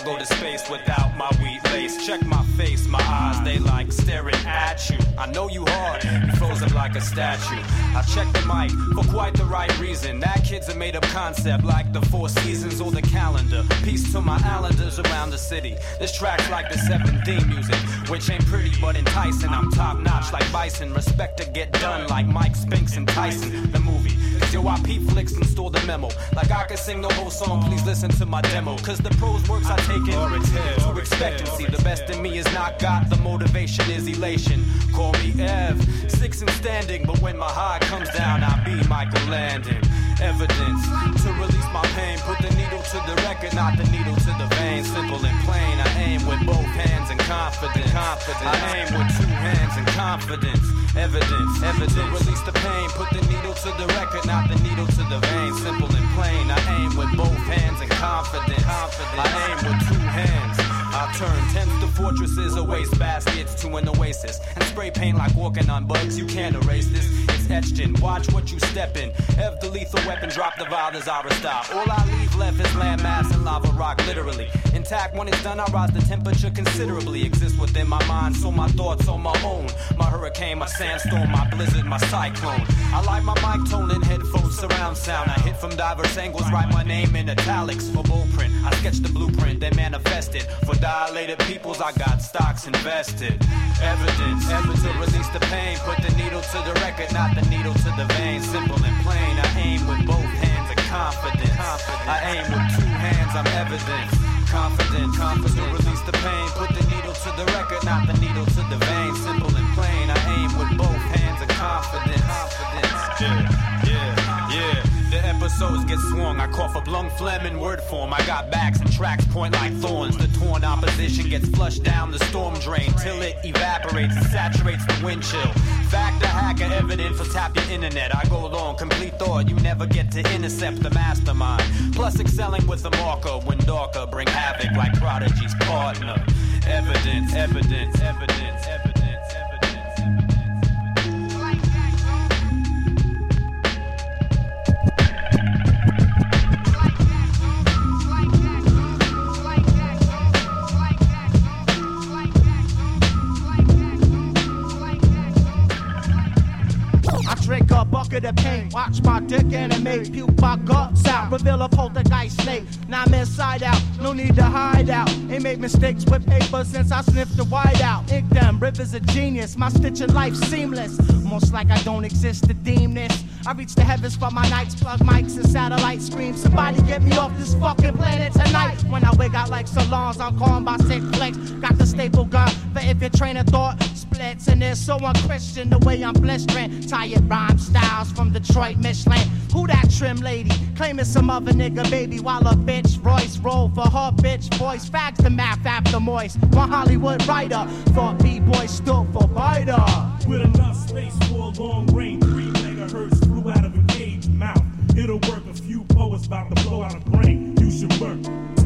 go to space without my wheat lace. Check my face, my eyes, they like staring at you. I know you hard, you frozen like a statue. I check the mic for quite the right reason. That kid's a made up concept like the Four Seasons or the calendar. Peace to my islanders around the city. This track's like the 7th theme music, which ain't pretty but enticing. I'm top notch like Bison, respect to get done like Mike Spinks and Tyson. The movie, cause yo, I peep flicks and store the memo. Like I can sing the whole song, please listen to my demo. Cause the prose works I take in to expectancy. The best in me is not got, the motivation is elation. Call me Ev, 6 and standing, but when my high comes down, I be Michael Landon. Evidence to release my pain, put the needle to the record, not the needle to the vein. Simple and plain, I aim with both hands and confidence. I aim with 2 hands and confidence. Evidence to release the pain, put the needle to the record, not the needle to the vein. Simple and plain, I aim with both hands and confidence. I aim with 2 hands. I turn tents to fortresses or waste baskets to an oasis and spray paint like walking on bugs. You can't erase this, it's etched in. Watch what you step in. Ev the lethal weapon, drop the vial as I restart. All I leave left is landmass and lava rock, literally intact. When it's done, I rise the temperature considerably. Exist within my mind, so my thoughts on my own. My hurricane, my sandstorm, my blizzard, my cyclone. I like my mic tone and headphones surround sound. I hit from diverse angles, write my name in italics for blueprint. I sketch the blueprint, then manifest it. For dilated peoples, I got stocks invested. Evidence to release the pain, put the needle to the record, not the needle to the vein. Simple and plain, I aim with both hands and confidence. I aim with 2 hands, I'm evidence. Confident to release the pain, put the needle to the record, not the needle to the vein. Simple and plain, I aim with both hands and confidence. Yeah. The episodes get swung, I cough up lung phlegm in word form. I got backs and tracks point like thorns. The torn opposition gets flushed down the storm drain till it evaporates and saturates the wind chill. Factor, hacker, evidence, for tap your internet. I go long, complete thought, you never get to intercept the mastermind. Plus excelling with a marker, when darker, bring havoc like Prodigy's partner. Evidence. Drink a bucket of paint, watch my dick animate, puke my guts out, reveal a poltergeist snake. Now I'm inside out, no need to hide out. Ain't made mistakes with paper since I sniffed the white out. Ink them, rivers of genius, my stitching life seamless. Almost like I don't exist to deem this. I reach the heavens for my nights, plug mics and satellite screams. Somebody get me off this fucking planet tonight. When I wig out like salons, I'm calling by sick flex. Got the staple gun for if your train of thought splits. And it's so unchristian the way I'm blistering. Tired rhyme styles from Detroit, Michelin. Who that trim lady? Claiming some other nigga baby while a bitch Royce roll for her bitch voice. Fags the math after moist. One Hollywood writer thought B-boy stood for biter. With enough space for a long range, 3 megahertz flew out of a cage mouth. It'll work, a few poets about to blow out a brain. You should work.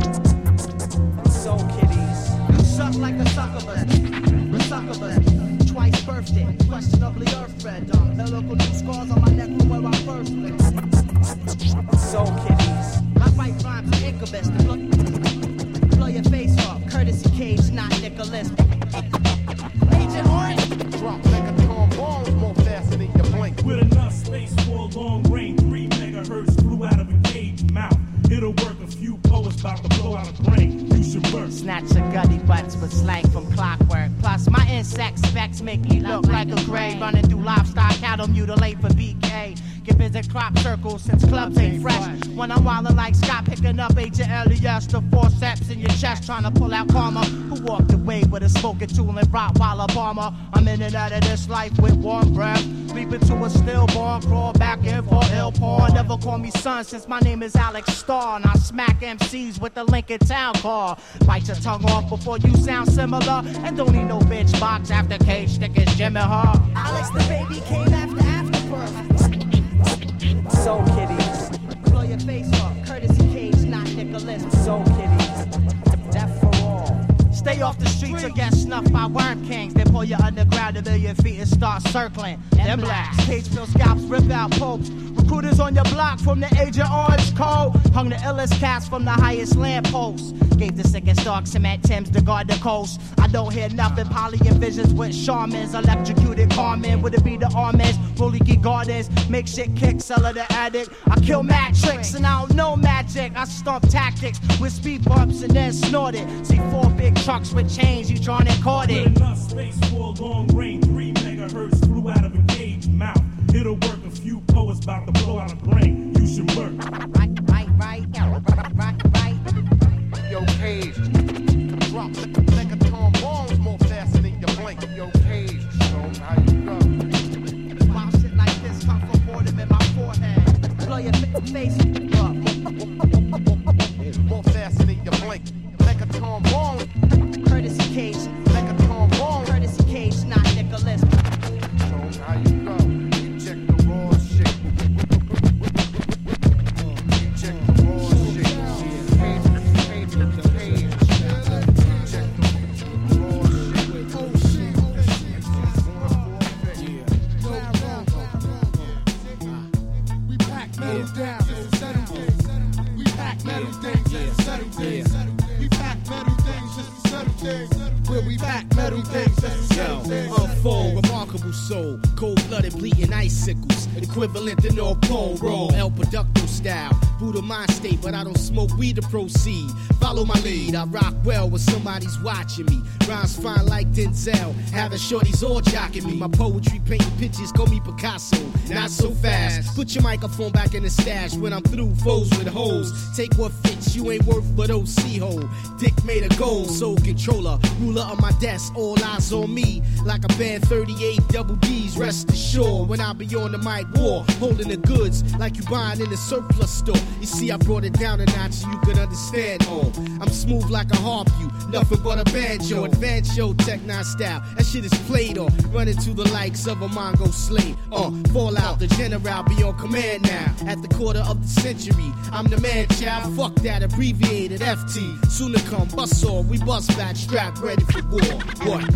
Soul kitties, you suck like a succubus. Twice birthday, questionably earth-fed. Helical new scars on my neck from where I first lived. Soul kitties, I write rhymes with incubus to blow your face off. Courtesy Cage, not Nicholas. Agent Orange, drunk like a tall ball, more faster than your blink. With enough space for a long range, 3 megahertz flew out of a cage mouth. It'll work, a few poets about to blow out a brain. You should work. Snatch a gutty butts with slang from clockwork. Plus my insect specs make me look like a gray. Running through livestock, cattle mutilate for BK. Get busy crop circles since clubs ain't fresh. When I'm wildin' like Scott, picking up Agent Elias, the forceps in your chest, trying to pull out karma. Who walked away with a smoking tool and Rottweiler bomber? I'm in and out of this life with warm breath. Leap into a stillborn, crawl back in for ill porn. Never call me son since my name is Alex Starr. And I smack MCs with the Lincoln Town car. Bite your tongue off before you sound similar. And don't need no bitch box after Cage stickers, Jimmy Hart. Alex the baby came after birth. Soul kitties, blow your face off. Courtesy Cage, not Nicholas. Soul kitties, death for all. Stay off the streets or get snuffed by worm kings. They pull you underground a million feet and start circling. Them blacks, Cage fill scalps, rip out popes. Recruiters on your block from the Agent Orange Code. Hung the illest cats from the highest lampposts. Gave the sickest dog cement Timbs to guard the coast. I don't hear nothing. Poly and visions with shamans. Electrocuted Carmen. Would it be the Armans? Rolly Key Gardens. Make shit kick. Seller the addict. I kill mad tricks and I don't know magic. I stomp tactics with speed bumps and then snort it. See 4 big trucks with chains. You drawn and caught it. With enough space for a long range. 3 megahertz flew out of a cage mouth. It'll work. A few poets about to blow out a brain. You should work. Right. Yo, Cage, drop like a trombone, more faster than your blink. Yo, Cage, show 'em how you go. Wild shit like this come from boredom in my forehead. Blow your face up. More faster than your blink. Like a trombone. Courtesy Cage. Like a trombone. Courtesy Cage, not Nicholas. Show 'em how you go. You check the raw shit. You check the raw shit. Unfold, remarkable soul, cold-blooded, bleeding icicles, equivalent to North Pole roll, El Producto style, Buddha mind state, but I don't smoke weed to proceed. Follow my lead, I rock well when somebody's watching me. Rhymes fine like Denzel, having shorties all jocking me. My poetry painting pictures, call me Picasso, not so fast. Put your microphone back in the stash when I'm through, foes with hoes. Take what fits, you ain't worth but OC hole. Dick made a goal, soul controller, ruler of my desk, all eyes on me. Like a band 38 double D's, rest assured. When I be on the mic war, holding the goods like you buying in the surplus store. You see, I brought it down a notch so you can understand. Oh, I'm smooth like a harp, you nothing but a banjo. Advanced show, Tech 9 style. That shit is played on. Running to the likes of a Mongo slave. Fall out, the general be on command now. At the quarter of the century, I'm the man, child. Fuck that abbreviated FT. Soon to come, bust off, we bust back, strapped, ready for war. What?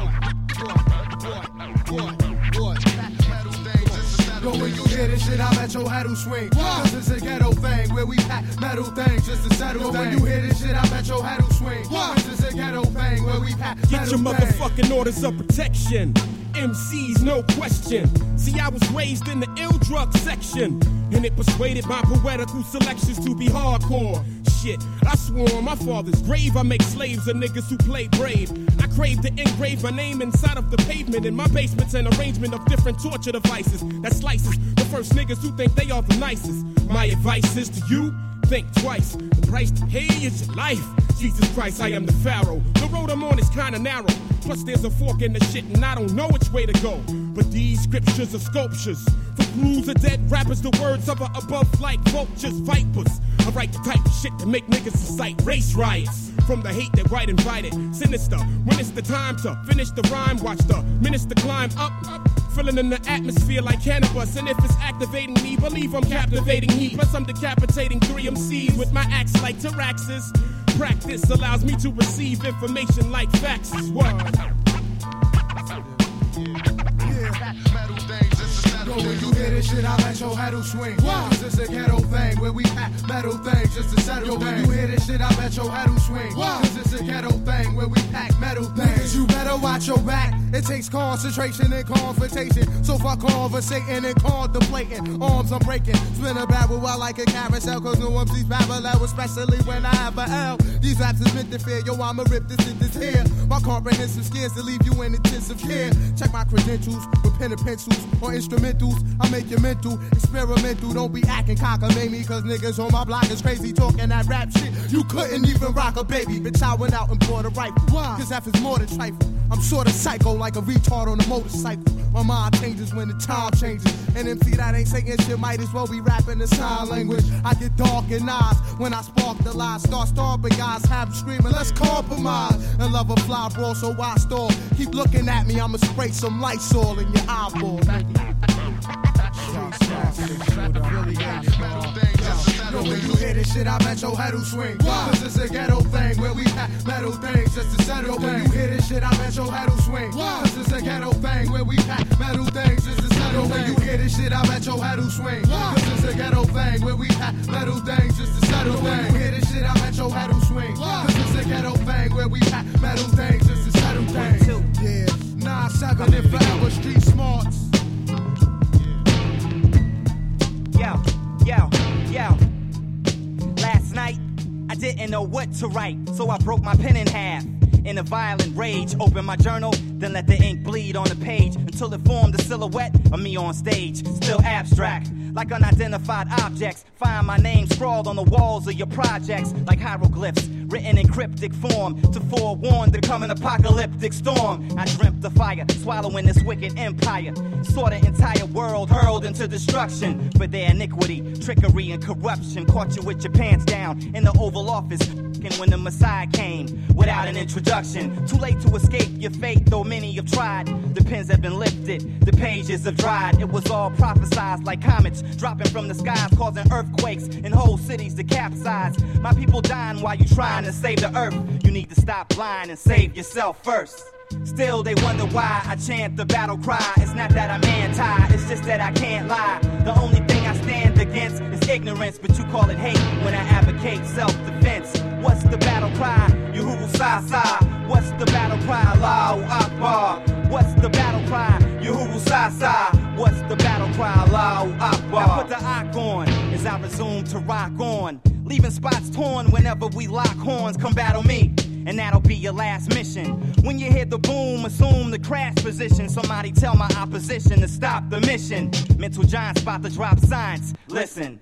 Yo, when you hear this shit, I bet your head will swing. Cause it's a ghetto thing where we pack metal things just to settle things. When you hear this shit, I bet your head will swing. Cause it's a ghetto thing where we pack Get your motherfucking orders of protection. MCs, no question. See, I was raised in the ill drug section, and it persuaded my poetical selections to be hardcore. Shit, I swore on my father's grave I make slaves of niggas who play brave. I crave to engrave my name inside of the pavement. In my basement's an arrangement of different torture devices that slices the first niggas who think they are the nicest. My advice is to you, think twice. The price to pay is your life. Jesus Christ, I am the Pharaoh. The road I'm on is kinda narrow. Plus there's a fork in the shit and I don't know which way to go. But these scriptures are sculptures. For crews of dead rappers, the words of above like vultures, vipers. I write the type of shit to make niggas incite race riots. From the hate that white invited, sinister. When it's the time to finish the rhyme, watch the minister climb up. Filling in the atmosphere like cannabis. And if it's activating me, believe I'm captivating heat. Plus I'm decapitating 3 MCs with my axe like Taraxis. Practice allows me to receive information like faxes. What? Yo, when you hear this shit, I bet your head will swing. Cause it's a ghetto thing where we pack metal things just to settle. Yo, when you hear this shit, I bet your head will swing. Cause it's a ghetto thing where we pack metal things. Niggas, you better watch your back. It takes concentration and confrontation. So fuck conversating and contemplating. Arms I'm breaking. Spin a barrel while like a carousel. Cause no one sees parallel, especially when I have a L. These raps is meant to fear. Yo, I'ma rip this in this here. My comprehensive skills to leave you in intensive care. Check my credentials with pen and pencils or instrumentals. I make you mental, experimental. Don't be acting cockamamie. Cause niggas on my block is crazy talking that rap shit. You couldn't even rock a baby. Bitch, I went out and bought a rifle. Cause F is more than trifle. I'm sorta psycho like a retard on a motorcycle. My mind changes when the time changes. And MC that ain't saying shit might as well be rapping the sign language. I get dark in eyes when I spark the lies. Start stomping guys, have them screaming, let's compromise. And love a fly bro, so I stall. Keep looking at me, I'ma spray some Lysol in your eyeball. Yo, when you hear this shit, I bet your head will swing. Cause it's a ghetto thing where we pack metal things just to settle. Yo, when you hear this shit, I bet your head will swing. Cause it's a ghetto thing where we pack metal things just to settle. Yo, when you hear this shit, I bet your head will swing. Cause it's a ghetto thing where we pack metal things just to settle things. When you hear this shit, I bet your head will swing. Cause it's a ghetto thing where we pack metal things just to settle things. Yeah, 9-7 and forever street smarts. Yo. Last night, I didn't know what to write, so I broke my pen in half. In a violent rage, opened my journal, then let the ink bleed on the page until it formed a silhouette of me on stage. Still abstract, like unidentified objects. Find my name scrawled on the walls of your projects, like hieroglyphs written in cryptic form to forewarn the coming apocalyptic storm. I dreamt the fire, swallowing this wicked empire. Saw the entire world hurled into destruction for their iniquity, trickery, and corruption. Caught you with your pants down in the Oval Office when the Messiah came without an introduction. Too late to escape your fate, though many have tried. The pens have been lifted, the pages have dried. It was all prophesized like comets dropping from the skies, causing earthquakes and whole cities to capsize. My people dying while you trying to save the earth. You need to stop lying and save yourself first. Still they wonder why I chant the battle cry. It's not that I'm anti, it's just that I can't lie. The only thing I stand against is ignorance, but you call it hate when I advocate self-defense. What's the battle cry? Yuhuru Sasa. What's the battle cry? Allahu Akbar. What's the battle cry? Yuhuru Sasa. What's the battle cry? Allahu Akbar. Now put the Ak on as I resume to rock on, leaving spots torn whenever we lock horns. Come battle me, and that'll be your last mission. When you hear the boom, assume the crash position. Somebody tell my opposition to stop the mission. Mental giants about to drop science. Listen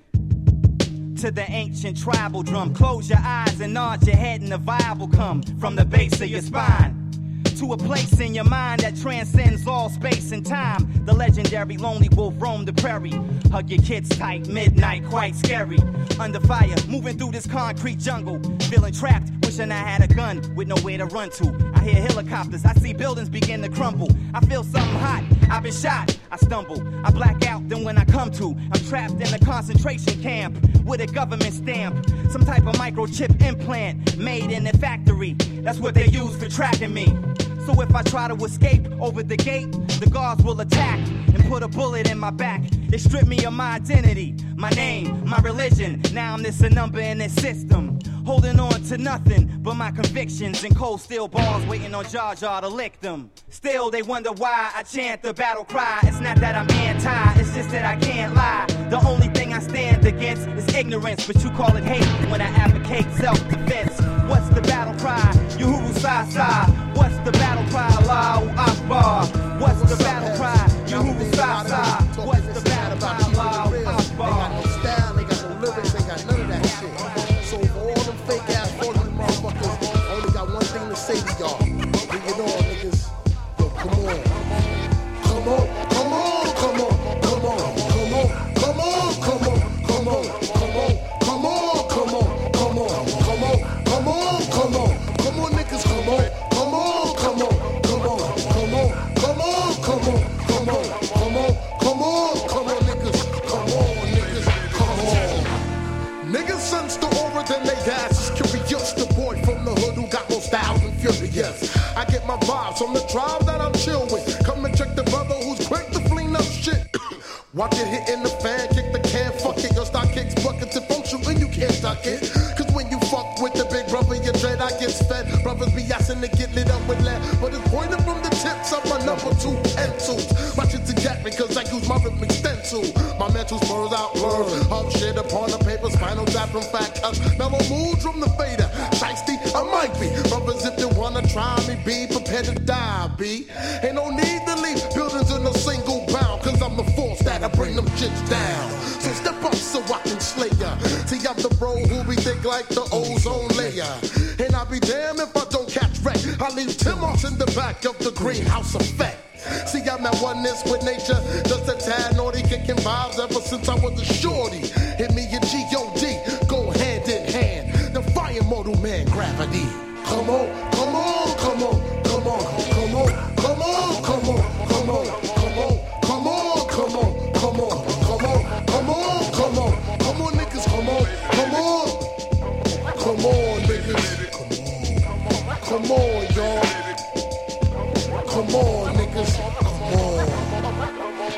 to the ancient tribal drum. Close your eyes and nod your head, and the vibe will come from the base of your spine to a place in your mind that transcends all space and time. The legendary lonely wolf roam the prairie. Hug your kids tight, midnight, quite scary. Under fire, moving through this concrete jungle. Feeling trapped, wishing I had a gun with nowhere to run to. I hear helicopters, I see buildings begin to crumble. I feel something hot, I've been shot. I stumble, I black out, then when I come to, I'm trapped in a concentration camp with a government stamp. Some type of microchip implant made in a factory. That's what they use for tracking me. So if I try to escape over the gate, the guards will attack and put a bullet in my back. They strip me of my identity, my name, my religion. Now I'm just a number in this system, holding on to nothing but my convictions and cold steel bars waiting on Jar Jar to lick them. Still they wonder why I chant the battle cry. It's not that I'm anti, it's just that I can't lie. The only thing I stand against is ignorance, but you call it hate when I advocate self-defense. What's the battle cry? Yuhuru Sasa. What's the battle cry? Allahu Akbar. What's the battle cry? Yuhuru Sasa. What's the battle cry? Allahu Akbar. They got no style, they got no lyrics, they got none of that shit. So for all them fake ass phony motherfuckers, I only got one thing to say to y'all. Bring it on, niggas. Yo, come on. Come on, come on, come on, come on, come on, come on, come on, come on, come on, come on, come on, come on, come on, come on, come on, come on, niggas, come on, come on, come on, come on, come on, come on, come on, come on, come on, come on, come on, niggas, come on, niggas, come on. Niggas sense the aura, then they ass is curious. The boy from the hood who got more style and furious. I get my vibes from the tribe that I'm chill with. Come and check the brother who's quick to fling up shit. Watch it hit in the fan, kick the can, fuck it. Your stock kicks buckets if I'm shooting, you can't stop it. Cause when you fuck with the big brother, your dread, I get fed. Brothers be asking to get lit up with lead, but it's pointed from the tips of my number 2 and 2s. My shit's a jack because I use my rhythmic stencil. My mental spurs out words, hub shit upon the paper, spinal tap from fat cuts. Mellow moods from the fader, shiesty, I might be. Brothers, if you wanna try me, be prepared to die, B. Ain't no need to leave buildings in a single bound, cause I'm the force that I bring them shits down. So step up so I can slay ya. See, I'm the bro who be thick like the ozone layer. And I'll be damned if I don't catch wreck. I leave Tim-Ox in the back of the greenhouse effect. See, I'm at oneness with nature, just a tad naughty, kicking vibes ever since I was a shorty. Hit me a G.O.D., go hand in hand. The fire mortal man, gravity. Come on, come on, come on, come on, come on, come on, come on, come on, come on, come on, come on, come on, come on, come on, come on, come on, niggas, come on, come on, come on, niggas, come on, y'all, come on, niggas, come on. It's a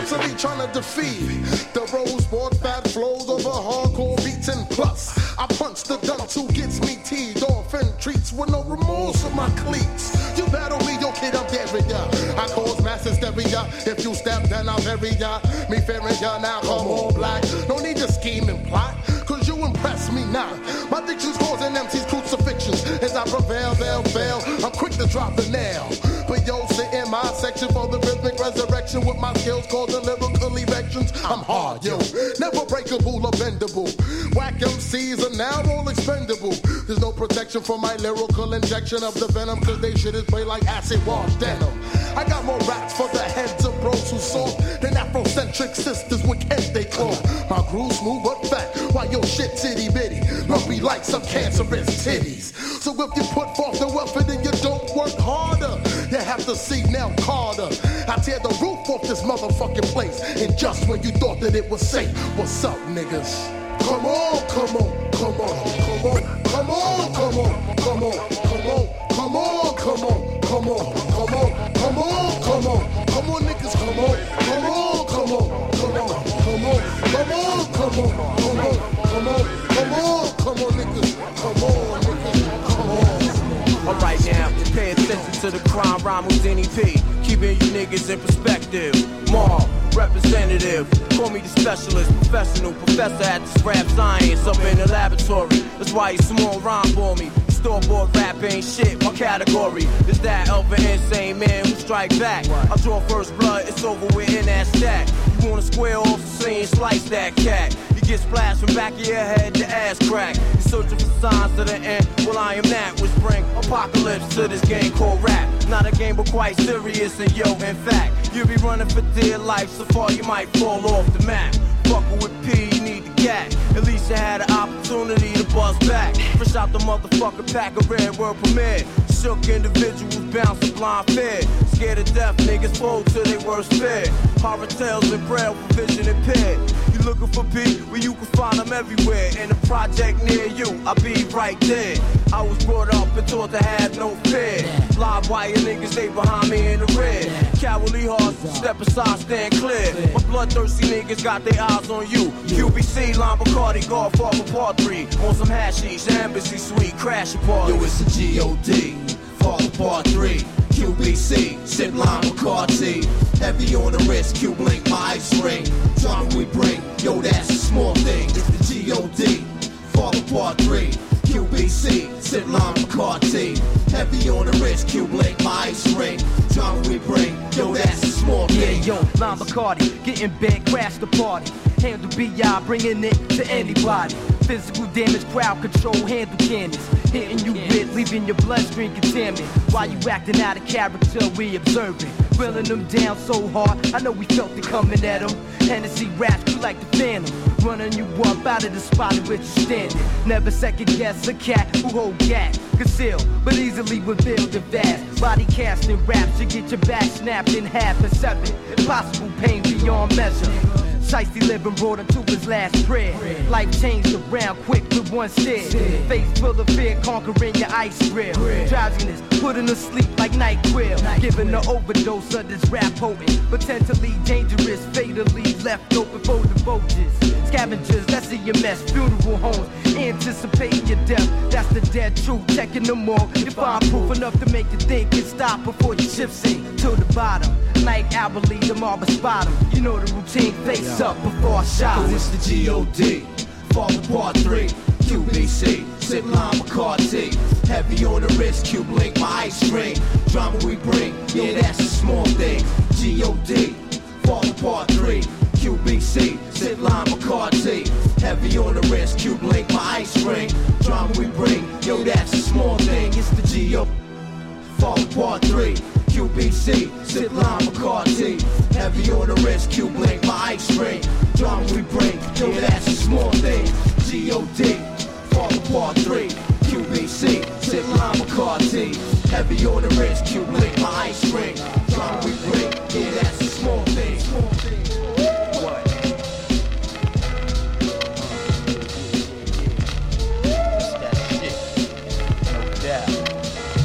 mentally trying to defeat the rose board fat flows of a hardcore beats and plus I punch the dunce who gets me teed off and treats with no remorse of my cleats. You battle me, yo kid, I'm daring ya. I cause mass hysteria. If you step, then I'll bury ya. Me fearing ya now, come on black. No need to scheme and plot, cause you impress me now. My diction's causing MC's crucifixions. As I prevail, they'll fail. I'm quick to drop the nail. But yo, sit in my section for the rhythmic resurrection with my skills causing lyrical erections. I'm hard, yo. Never breakable or bendable. Whack MCs are now all expendable. There's no protection for my lyrical injection of the venom, cause they shit is play like acid wash denim. I got more raps for the heads of bros who soft than Afrocentric sisters with Kent they claw. My groove smooth but fat, while your shit itty bitty. Lumpy like some cancerous titties. So if you put forth the effort and you don't work harder, you have to see Nell Carter. I tear the roof off this motherfucking place, and just when you thought that it was safe, what's up, niggas? Come on, come on, come on, come on, come on, come on, come on, come on, come on, come on, come on, come on, come on, come on, come on, niggas, come on, come on, come on, come on, come on, come on, come on, come on, come on, come on, come on, niggas, come on, niggas, come on. Alright now, pay attention to the crime rhyme with Denny P. Keeping you niggas in perspective. Maul, representative. Call me the specialist, professional professor at this rap science up in the laboratory. That's why you small rhyme for me. Store-bought rap ain't shit, my category is that of an insane man who strike back. I draw first blood, it's over with in that stack. You wanna square off the scene, slice that cat. You get splashed from back of your head to ass crack. You're searching for signs to the end, well I am that, which bring apocalypse to this game called rap. Not a game but quite serious, and yo, in fact, you be running for dear life, so far you might fall off the map. Fuckin' with P, you need the gat. At least you had an opportunity to bust back. Fresh out the motherfucking pack of red world premiere. Shook individuals bounce a blind fear. Scared to death, niggas fold to their worst fear. Horror tales and braille for vision impaired. You looking for P, well you can find them everywhere. In a project near you, I'll be right there. I was brought up and taught to have no fear. Live wire niggas, they behind me in the rear. Cowardly hearts, step aside, stand clear. My bloodthirsty niggas got their eyes on you. QBC, Lime Bacardi, Godfather Part 3. On some hashish, the embassy suite, crash a party. Yo, it's the G.O.D. Father Part 3. QBC, sip Lime Bacardi. Heavy on the wrist, Q-Blink, my ice ring. Drama we bring, yo, that's a small thing. It's the G.O.D. Father Part 3. QBC, sip Lime Bacardi. Heavy on the wrist, Q-Blink, my ice ring. Drama we bring, yo, that's a small thing. Yeah, yo, Lime Bacardi, getting big, crash the party. Handle B.I., bringing it to anybody. Physical damage, crowd control, handle cannons. Hitting you with, leaving your bloodstream contaminated. While you acting out of character, we observing. Drilling them down so hard, I know we felt it coming at them. Hennessy raps, you like the Phantom. Running you up out of the spot in which you standing. Never second guess a cat who hold gas. Conceal, but easily revealed the vast. Body casting raps, you get your back snapped in half and 7. Impossible pain beyond measure. Shiesty living brought him to his last prayer. Life changed around quick with one stare. Face full of fear, conquering your ice grill. Drowsiness, putting to sleep like night grill. Giving the overdose of this rap potent. Potentially dangerous, fatally left open for the vultures. Scavengers, that's in your mess, funeral homes. Anticipating your death, that's the dead truth. Checking them all, you find proof enough to make you think and stop before your ship sink to the bottom. Like hourly, the marble spot 'em. You know the routine, face up before I shot. Cause it's the G.O.D. Father Part 3. QBC, sip Lime Bacardi. Heavy on the wrist, Q-Blink, my ice ring. Drama we bring, yeah, that's a small thing. G.O.D. Father Part 3. QBC, sip Lime Bacardi. Heavy on the wrist, Q-Blink, my ice ring. Drama we bring, yo, that's a small thing. It's the G.O.D. Father Part 3. QBC, sip Lime Bacardi. Heavy on the wrist, Q-Blink, my ice ring. Drama we bring, yo, that's a small thing. G.O.D. Father Part 3. QBC, sip Lime Bacardi. Heavy on the wrist, Q-Blink, my ice ring. Drama we bring, yeah, that's a small thing. Small thing. What? It's that shit, no doubt.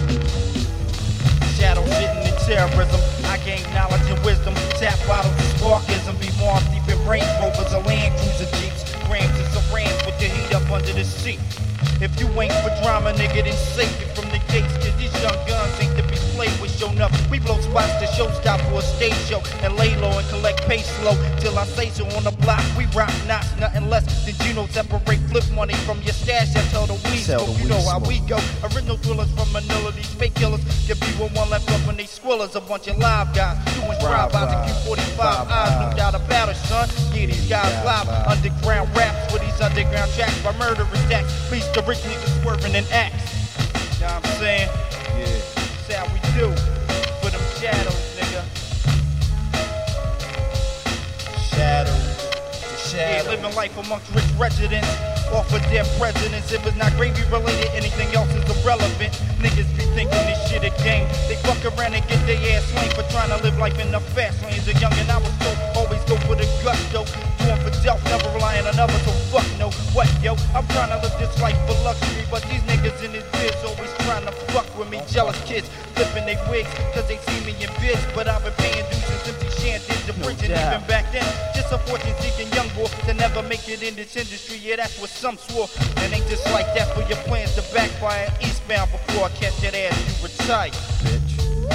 Shadow shitting and terrorism. I gain knowledge and wisdom. Tap bottles and spark. Sparkism be marked deep in Range Rovers or Land Cruiser Jeeps. Grams is a ram with your heat up under the seat. If you ain't for drama, nigga, then save it from the gates. Cause these young guns ain't to be played with. Shown up, we blow spots to show stop for a stage show and lay low and collect pay slow till I say so on the block. We rock knots, nothing less than Juno. Separate flip money from your stash. I tell the weed smoke. You know how we go. Original thrillers from Manila. These fake killers can be with one left up when they squillers. A bunch of live guys doing drive-bys and Q45 eyes. No doubt about it, son. Yeah, these guys live underground raps with these underground tracks by murderous acts. Please the rich niggas swerving in acts. You know what I'm saying? Yeah. That's how we do. For them shadows, nigga. Shadows. Yeah, living life amongst rich residents. Off of their presidents. If it's not gravy related, anything else is irrelevant. Niggas be thinking this shit a game. They fuck around and get their ass slain for trying to live life in the fast lane. As a youngin', I was told always go for the gusto. Doing for self, never relying on others. So fuck no, what yo? I'm trying to live this life for luxury, but these niggas in this biz always trying to fuck with me. Jealous kids flipping they wigs cause they see me in bids, but I've been paying dues since empty shanties to preaching even back then. Just a fortune-seeking young boy to never make it in this industry. Yeah, that's what some swore. And ain't just like that for your plans to backfire eastbound before I catch that ass. You retire, bitch.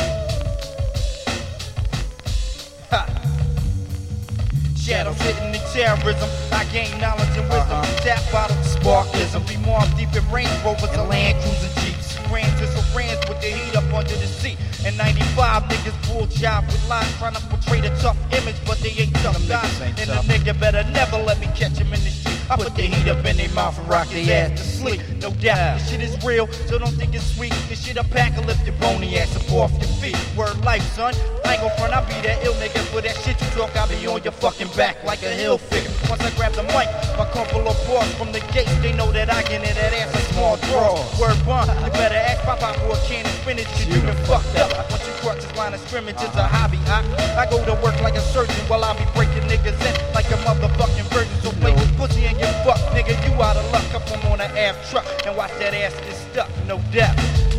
Ha. Shadows hitting the terrorism. I gain knowledge and wisdom. Tap bottle sparkism. Be more deep in Range Rovers and Land Cruiser Jeeps. Grams is a rams with the heat up under the seat. In 95, niggas pull job with lines trying to portray the tough image, but they ain't tough guys. And the nigga better never let me catch him in the street. I put the heat up in their mouth and rock their ass to sleep. No doubt, this shit is real, so don't think it's sweet. This shit apocalypse, your bony ass up off your feet. Word life, son. I ain't gon' front, I be that ill nigga. For that shit you talk, I be on your fucking back like a hill figure. Once I grab the mic, my couple of applause from the gates. They know that I get in that ass a small draw. Word bond, you better ask Papa for a can of spinach. You been fucked up. Once you cross this line of scrimmage, it's a hobby. I go to work like a surgeon while I be breaking niggas in like a motherfucking virgin. So play with pussy and you fuck, nigga, you out of luck. Come on an Ave truck and watch that ass get stuck, no doubt.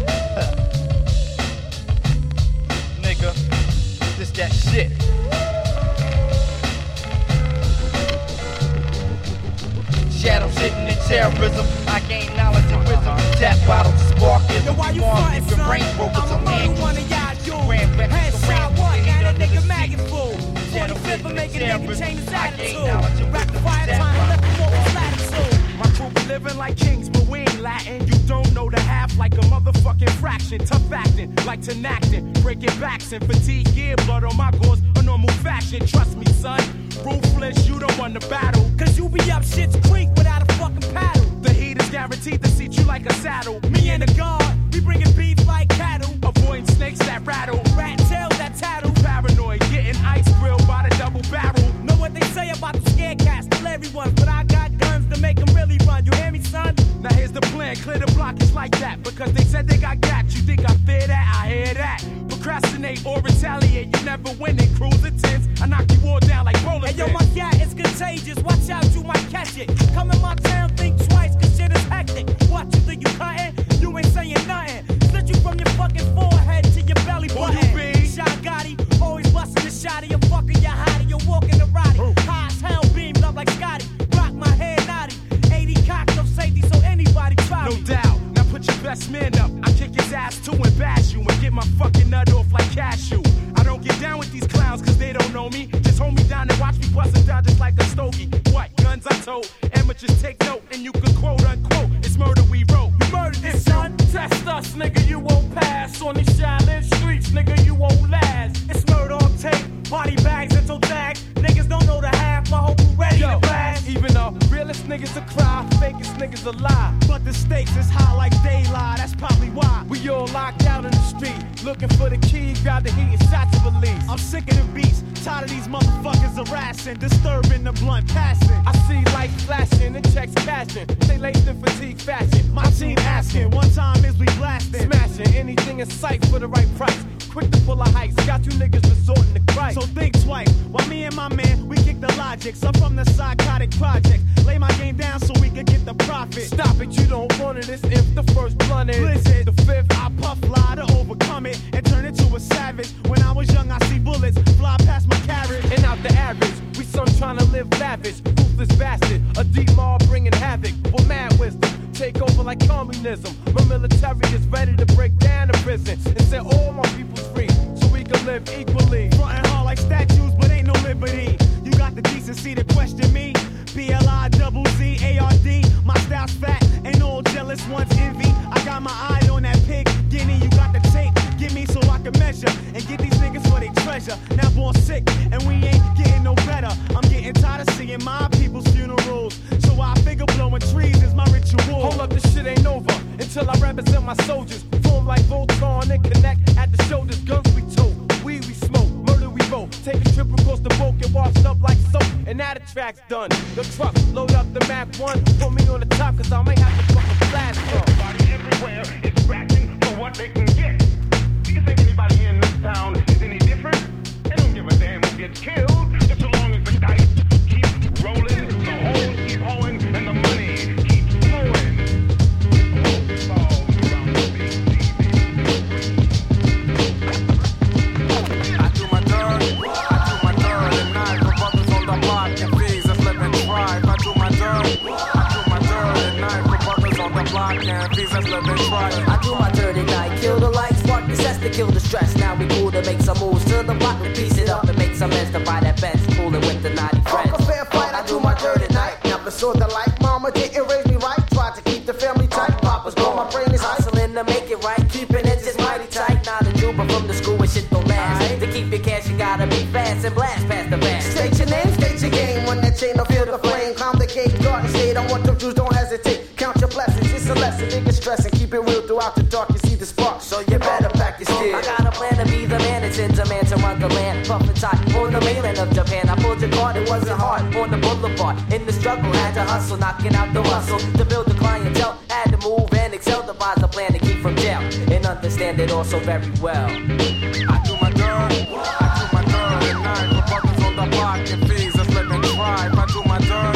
Nigga, this that shit. Shadows hitting in terrorism. I gain knowledge and wisdom. Tap bottle sparkism. Yo, why you frontin', son? I'ma murder one of y'all dudes. Headshot what? Got that nigga maggot full. 45th will make a nigga change his attitude. Rock the fire time, left him over latitude. My crew be living like kings, but we ain't Latin. You don't know the half like a motherfucking fraction. Tough acting, like tenactin'. Breaking backs and fatigue, yeah, blood on my gauze, a normal faction. Trust me, son. Ruthless, you don't want the battle. Cause you be up shit's creek without a fucking paddle. The heat is guaranteed to seat you like a saddle. Me and the guard, we bringing beef like cattle. Avoiding snakes that rattle. Rat tails that tattle. Paranoid, getting ice grilled by the double barrel. Know what they say about the scared cats, kill everyone. But I got guns to make them really run. You hear me, son? Now here's the plan, clear the blockage like that. Because they said they got gapped. You think I fear that? I hear that. Procrastinate or retaliate, you never win it. Cruise intense, I knock you all down like roller. Hey yo, my cat is contagious. Watch out, you might catch it. Come in my town, think twice, cause shit is hectic. What you think you cutting? You ain't saying nothing. Slit you from your fucking forehead to your belly button. Who you be? Shot Gotti, always busting the shot of your fucking your hottie. You're walking the roddy. High as hell, beamed up like Scotty. Rock my head naughty. 80 cocked up safety, so anybody try no me. No doubt. Now put your best man up. I kick his ass too and bash you and get my fucking nut off like cashew. I don't get down with these clowns cause they don't know me. Just hold me down and watch me bustin' down just like a stogie. What? Guns I told. Amateurs take note and you can quote unquote. It's murder we wrote. You murdered this, son. Test us, nigga, you won't pass. On these Shaolin streets, nigga, you won't last. It's murder on tape. Body bags and toe tags. Niggas don't know the half. My whole crew ready to blast. Even the realest niggas a cry, fakest niggas a lie. But the stakes is high like daylight. That's probably why we all locked out in the street, looking for the key, grab the heat and shots to release. I'm sick of the beats, tired of these motherfuckers harassing, disturbing the blunt passing. I see lights flashing and checks cashing. They laced in fatigue fashion. My team asking, one time is we blasting, smashing anything in sight for the right price. Quick to pull a heights, got you niggas resorting to Christ. So think twice, while me and my man, we kick the logics. I'm from the Psychotic Project. Lay my game down so we can get the profit. Stop it, you don't want it. It's if the first blunt is Blizzard. The fifth, I puff fly to overcome it and turn into a savage. When I was young, I see bullets fly past my carriage and out the average. live lavish, ruthless bastard, a deep mob bringing havoc with mad wisdom. Take over like communism. My military is ready to break down the prison and set all my people free so we can live equally. Frontin' hard like statues, but ain't no liberty. You got the decency to question me. BLIZZARD, my style's fat, ain't all jealous ones envy. I got my eye on that pig, Guinea, you got the tape, give me so I can measure and get these niggas for they treasure. Now born sick, and we ain't getting no better. I'm getting tired of seeing my people's funerals, so I figure blowing trees is my ritual. Hold up, this shit ain't over until I represent my soldiers. Form like Voltron and connect at the shoulders. Guns we tote, weed we smoke, murder we roll. Take a trip across the boat, get washed up like soap, and now the track's done. The truck, load up the Mac 1, put me on the top, cause I might have to fucking blast from. Everybody everywhere is scratching for what they can get. Do you think anybody in this town is any different? They don't give a damn who gets killed, just so long as the dice keep rolling, the holes keep hoeing, and the money keeps flowing. I do my dirt at night for brothers on the block and fees that's living tribe. I do my dirt at night for brothers on the block and fees that's living tribe. I do my dirt at night, kill the lights, spark the cess to kill the stress. Now we cool to make some moves to the block and piece it up and make some ends to buy that Benz, coolin' with the naughty friends. Fuck a fair fight, I do my dirt at night. Never saw the light, mama didn't raise me right. Tried to keep the family tight, papa's gone, my brain is hustling to make it right, keeping it just mighty tight. Not a Juba from the school where shit don't last. To keep your cash, you gotta be fast and blast past the best. State your name, state your game. When that chain, don't feel the flame. Climb the gate, garden shade. I want them Jews, don't hesitate. Count your blessings, it's a lesson. Niggas stressing, keep it real throughout the dark. You see the spark, so you better pack your skills. I got a plan to be the man that's in demand to run the land. Puffin' tight on the mainland of Japan. I pulled your card, it wasn't hard. On the boulevard, in the struggle, had to hustle, knocking out the muscle to build the clientele. Had to move and excel, devise a plan to keep from jail and understand it also very well. I do my dirt at night for brothers on the block and fees that's living tribe. I do my dirt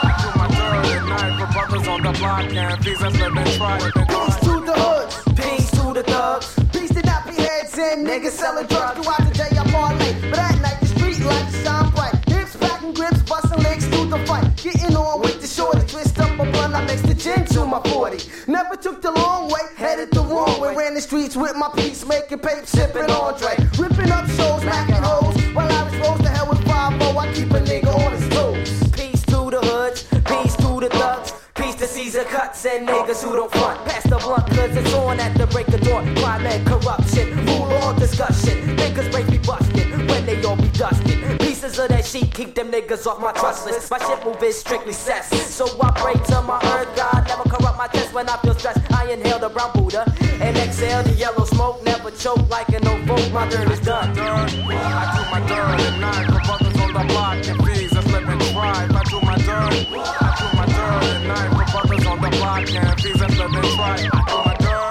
at night for brothers on the block and fees that's living tribe. Peace to the hoods, peace to the thugs. Peace to not be heads in, niggas selling drugs throughout the day. I parlay, but at night the street lights shine bright. Hips packing grips, busting legs through the fight. Getting on with the shorty, twist up a blunt, I mix the gin to my 40. Never took the long way, headed the wrong way. Ran the streets with my piece, making paper, sipping Andre. Ripping up shows, macking hoes. While I was supposed to hell with 5-0, I keep a nigga on his toes. Peace to the hoods, peace to the thugs. Peace to Caesar cuts and niggas who don't front. Pass the blunt cause it's on at the break of dawn. Crime and corruption, rule all discussion. Niggas break me busted when they all be dusted. Pieces of that sheet keep them niggas off my trust list. My shit move is strictly cess. So I pray to my earth God, never corrupt my chest when I feel stressed. I inhale the brown Buddha and exhale the yellow smoke. Never choke like an old folk, my dirt is done. I do my dirt at night for brothers on the block and fees that's living tribe. I do my dirt at night for brothers on the block and fees that's living tribe. I do my dirt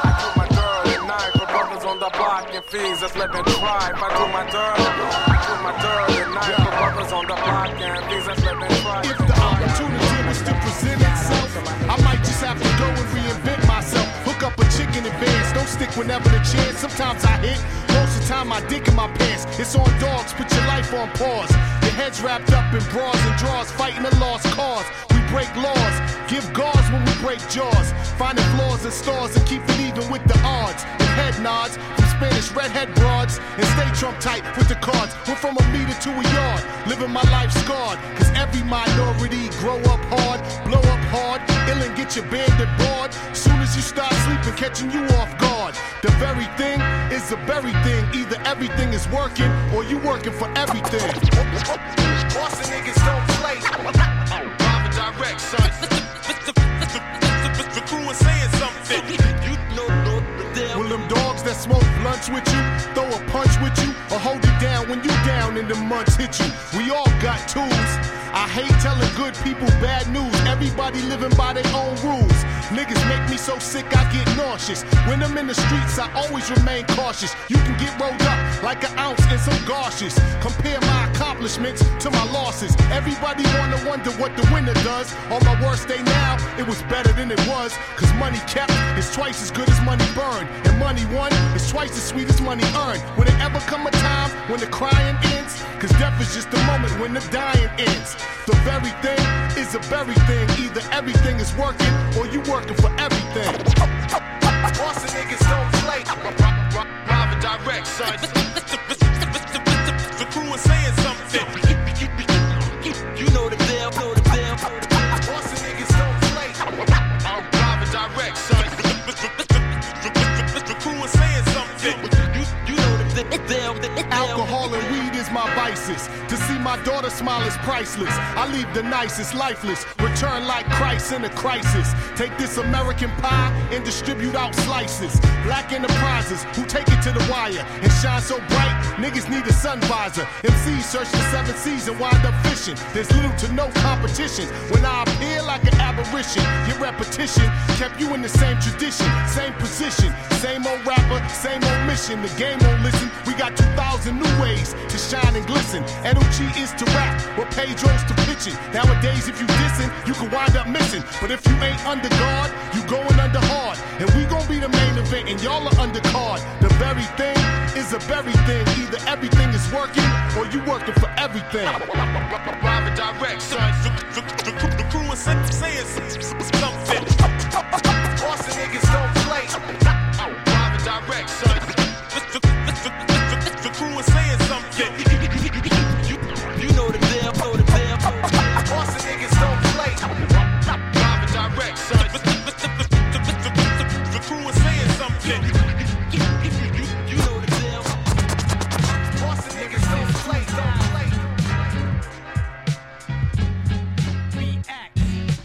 at night for brothers on the block and fees that's living tribe. I do my dirt at night for brothers on the block and fees that's living tribe. If the opportunity was to present itself, I might just have to go and reinvent myself. Hook up a chick in advance, don't stick whenever the chance. Sometimes I hit, most of the time I dick in my pants. It's on dogs, put your life on pause. Your head's wrapped up in bras and drawers, fighting a lost cause. We break laws, give gauze when we break jaws. Finding flaws in stores and keep it even with the odds. And head nods from Spanish redhead broads. And stay Trump tight with the cards. Went from a meter to a yard, living my life scarred. Cause every minority grow up hard, blow up hard, ill and get your bandit bored. Soon as you start sleeping, catching you off guard. The very thing is the very thing. Either everything is working or you working for everything. Boston niggas don't play. Private direct, son. The crew is saying something. You know the deal. Well, them dogs that smoke blunts with you, throw a punch with you, or hold it down when you down and the months hit you. We all got tools. I hate telling good people bad news. Everybody living by their own rules. Niggas make me so sick I get nauseous. When I'm in the streets, I always remain cautious. You can get rolled up like an ounce in some gauzes. Compare my accomplishments to my losses. Everybody wanna wonder what the winner does. On my worst day now, it was better than it was. Cause money kept is twice as good as money burned. And money won is twice as sweet as money earned. Will there ever come a time when the crying ends? Cause death is just the moment when the dying ends. The very thing is a very thing. Either everything is working or you working for everything. Boston niggas don't play. Private direct, son. The crew is saying something. You know the deal, know the deal. Boston niggas don't play. Private direct, son. The crew is saying something. You know the deal. Alcohol and weed is my vices. To see my daughter smile is priceless. I leave the nicest lifeless. Return like Christ in a crisis. Take this American pie and distribute out slices. Black enterprises who take it to the wire and shine so bright, niggas need a sun visor. MCs search the 7 seas and wind up fishing. There's little to no competition. When I appear like an apparition, your repetition kept you in the same tradition, same position, same old rapper, same old mission. The game won't listen. We got 2,000 new ways to shine and glisten. NOG is to rap, but Pedro's to pitch it. Nowadays, if you dissing, you can wind up missing. But if you ain't under guard, you going under hard. And we gon' be the main event, and y'all are undercard. The very thing is a very thing. Either everything is working, or you working for everything. Private direct, son. The crew is saying something. Boston niggas don't play. Private direct, son. The crew is saying something. You know the deal, know the deal. Boston niggas don't play. Private direct, son. The crew is saying something. You know the deal. Boston niggas don't play, don't play. BX,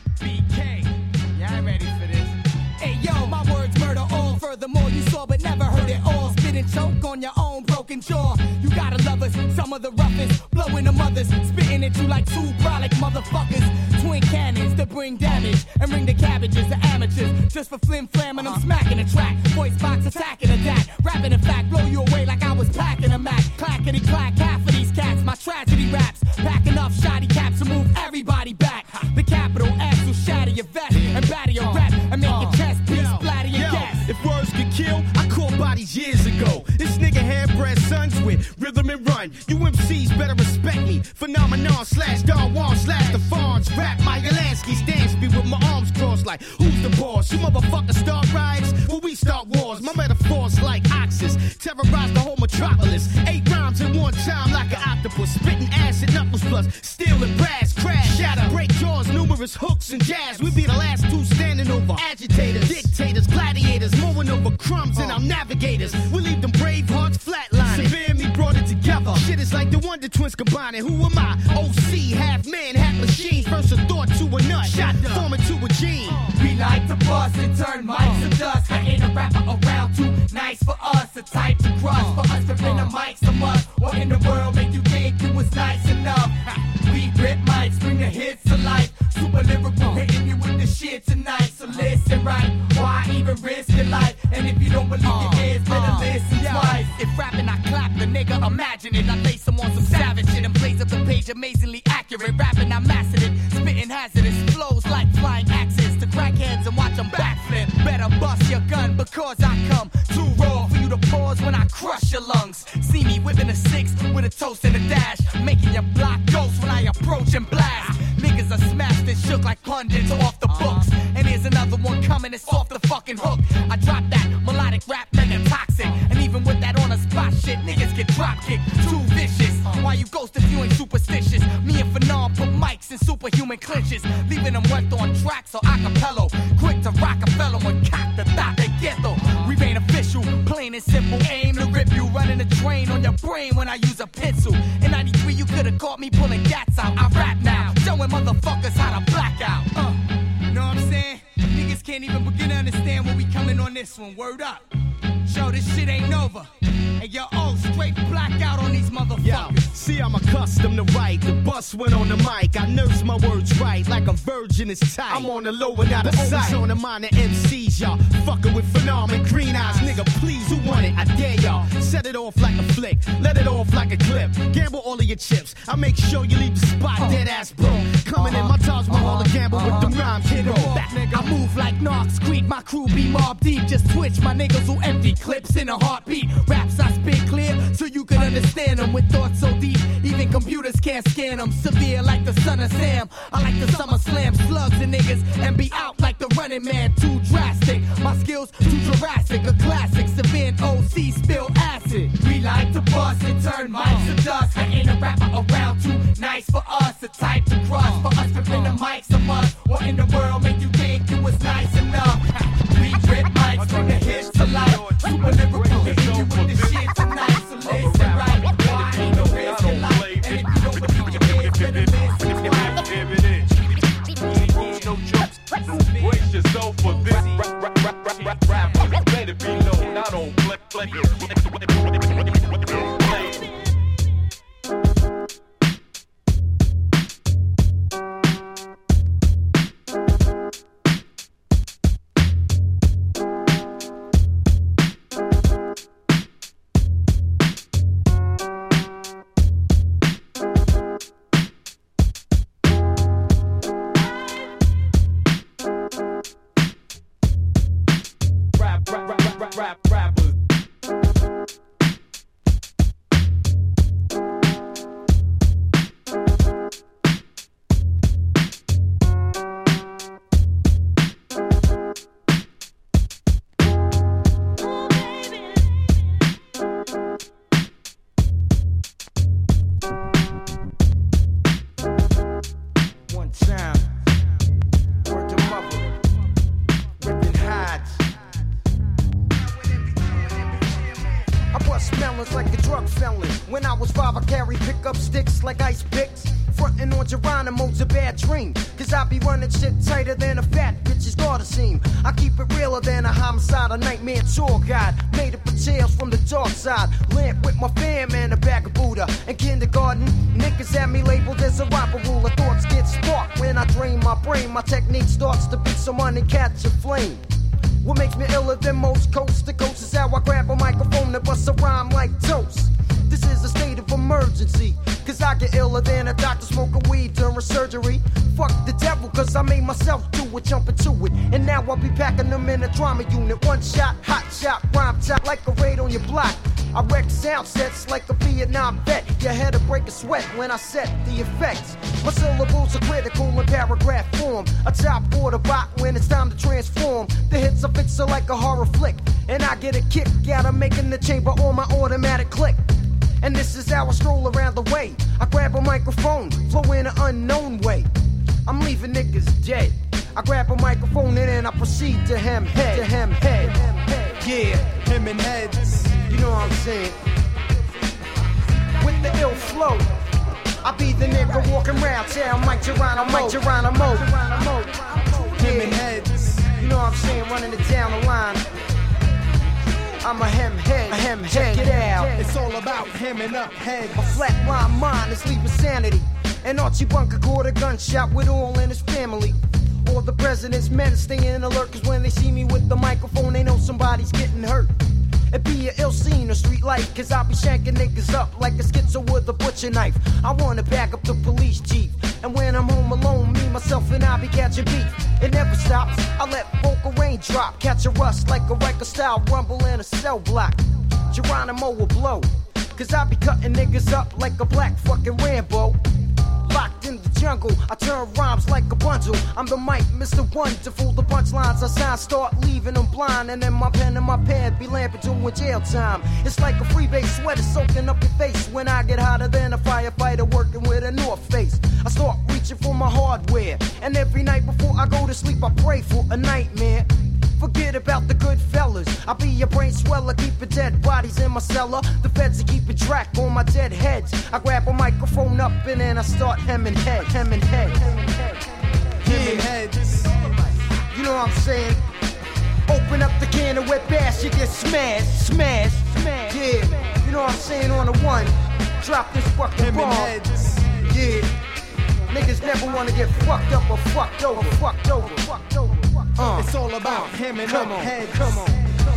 BK, y'all ready for this? Hey yo, my words murder all. Furthermore, you saw but never heard it all. Spit and choke on your own broken jaw. You gotta love us, some of the roughest. Blowing the mothers, spitting at you like two brolic motherfuckers. Twin cannons to bring damage and ring the cabbages to amateurs. Just for flim flam and I'm smacking the track. Voice box attacking a dat. Rapping in fact, blow you away like I was packing a Mac. Clackety clack, half of these cats, my tragedy raps. Pack enough shoddy caps to move everybody back. The capital S will shatter your vest and batter your rap and make your chest piece splatter your gas. If words could kill, I caught bodies years ago. This nigga had bred sons with rhythm and run. You MCs better respect me. Phenomenon / Don Juan / the Fonz. Rap my Yolansky stance me with my arms crossed like who's the boss? You motherfuckers start riots? Well, we start wars. My metaphors like oxes terrorize the whole metropolis. 8 rhymes in one time like an octopus. Spitting acid knuckles plus steel and brass. Crash, shatter, break jaws, numerous hooks and jazz. We be the last two standing over agitators, dictators, gladiators, moving over crumbs and our navigators. We leave them brave hearts flatlining. Severe me brought it together. Shit is like the Wonder Twins combining. Who am I? OC, half man, half machine. First a thought to a nut, shot forming to a gene. We like to bust and turn mics to dust. I ain't a rapper around too nice for us. The type to crush for us to bring the mics to must. What in the world make you think it was nice enough? We rip mics, bring the hits to life. Super lyrical, hitting you with the shit tonight. So listen right, why even risk your life? And if you don't believe your ears, better listen twice. If rapping I clap the nigga, imagine it. I lace him on some savage shit and blaze up the page amazingly accurate. Rapping I mastered it, spitting hazardous flows like flying axes to crackheads and watch them backflip. Better bust your gun because I come too raw for you to pause when I crush your lungs. See me whipping a 6 with a toast and a dash, making your block ghost when I approach and blast. Niggas are smashed and shook like pundits off the books. And here's another one coming, it's off the fucking hook. I drop that melodic rap mega toxic. And even with that on the spot shit, niggas get drop kicked. Too vicious. Why you ghost if you ain't superstitious? Me and Phenom put mics in superhuman clinches, leaving them worked on tracks or acapella. Quick to Rockefeller and cock the thought they get though. We ain't official, plain and simple. Aim to rip you, running a drain on your brain when I use a pencil. In 93 you could've caught me pulling gats out. I rap now, showing motherfuckers how to black out. Know what I'm saying? Niggas can't even begin to understand when we coming on this one. Word up. Show this shit ain't over. Hey, yo, straight blackout on these motherfuckers. Yo, see, I'm accustomed to write. The bus went on the mic. I nurse my words right like a virgin is tight. I'm on the low and out of sight. On the minor MCs, y'all. Fucking with phenomenal green eyes. Nigga, please, who want it? I dare y'all. Set it off like a flick. Let it off like a clip. Gamble all of your chips. I make sure you leave the spot dead ass broke. Coming in my Taj Mahal to gamble with the rhymes. Kid roll back. I move like Knox Creek. My crew be mob deep. Just twitch my niggas who empty clips in a heartbeat. Raps I spit clear so you can understand them with thoughts so deep. Even computers can't scan them. Severe like the son of Sam. I like the summer slam slugs and niggas and be out like the running man. Too drastic. My skills too Jurassic. A classic. Savant OC spill acid. We like to bust and turn mics to dust. I ain't a rapper around too nice for us. The type to crush for us flipping the mics a must. What in the world make you think it was nice enough? We rip mics from the hits to life. Super lyrical, hitting you with the shit tonight. So listen right. Why ain't no risk in life? And if you don't believe your kids, better listen right. Here it is. No jokes. Brace yourself for this. Rap, let it be known. I don't play. Rappers. One time, word to mother, ripping hides. I bust melons like a drug felon. When I was 5, I carried pickup sticks like ice picks. Frontin' on Geronimo's a bad dream. Cause I be running shit tighter than a fat bitch's daughter seam. I keep it realer than a homicide, a nightmare tour guide. Made up of tales from the dark side. Lamp with my fam and a bag of Buddha. In kindergarten, niggas had me labeled as a rapper ruler. Thoughts get sparked when I drain my brain. My technique starts to beat some money, catch a flame. What makes me iller than most coast to coast is how I grab a microphone and bust a rhyme like toast. This is a state of emergency, cause I get iller than a doctor smoking weed during surgery. Fuck the devil, cause I made myself do it, jump into it. And now I'll be packing them in a drama unit. One shot, hot shot, rhyme top like a raid on your block. I wreck sound sets like a Vietnam vet. Your head'll break a sweat when I set the effects. My syllables are critical in paragraph form. A top order bot when it's time to transform. The hits I fix are like a horror flick. And I get a kick out of making the chamber on my automatic click. And this is how I stroll around the way. I grab a microphone, flow in an unknown way. I'm leaving niggas dead. I grab a microphone and then I proceed to hem head. Yeah, him and heads. You know what I'm saying? With the ill flow, I be the nigga walking around town, Mike Geronimo. Him and heads. You know what I'm saying? Running it down the line. I'm a hem head. Check it out. It's all about hemming up head. A flatline mind is leaving sanity. And Archie Bunker caught a gunshot with all in his family. All the president's men staying alert, cause when they see me with the microphone, they know somebody's getting hurt. It be an ill scene, a street life, cause I be shanking niggas up like a schizo with a butcher knife. I wanna back up the police chief. And when I'm home alone, me, myself, and I be catching beef. It never stops, I let vocal rain drop. Catch a rust like a record style rumble in a cell block. Geronimo will blow, cause I be cutting niggas up like a black fucking Rambo. Locked in the jungle, I turn rhymes like a bundle. I'm the mic, Mr. Wonderful. The punchlines I sign start leaving them blind. And then my pen and my pad be lamping doing jail time. It's like a freebase sweater soaking up your face. When I get hotter than a firefighter working with a North Face, I start reaching for my hardware. And every night before I go to sleep, I pray for a nightmare. Forget about the good fellas. I be a brain sweller, keeping dead bodies in my cellar. The feds are keeping track on my dead heads. I grab a microphone up and then I start hemming head. Hemming heads. You know what I'm saying? Open up the can of wet bass, you get smashed. Yeah. saying on the one, drop this fucking bomb. Yeah. Niggas never wanna get fucked up or fucked over. It's all about him and come them on, heads. come on.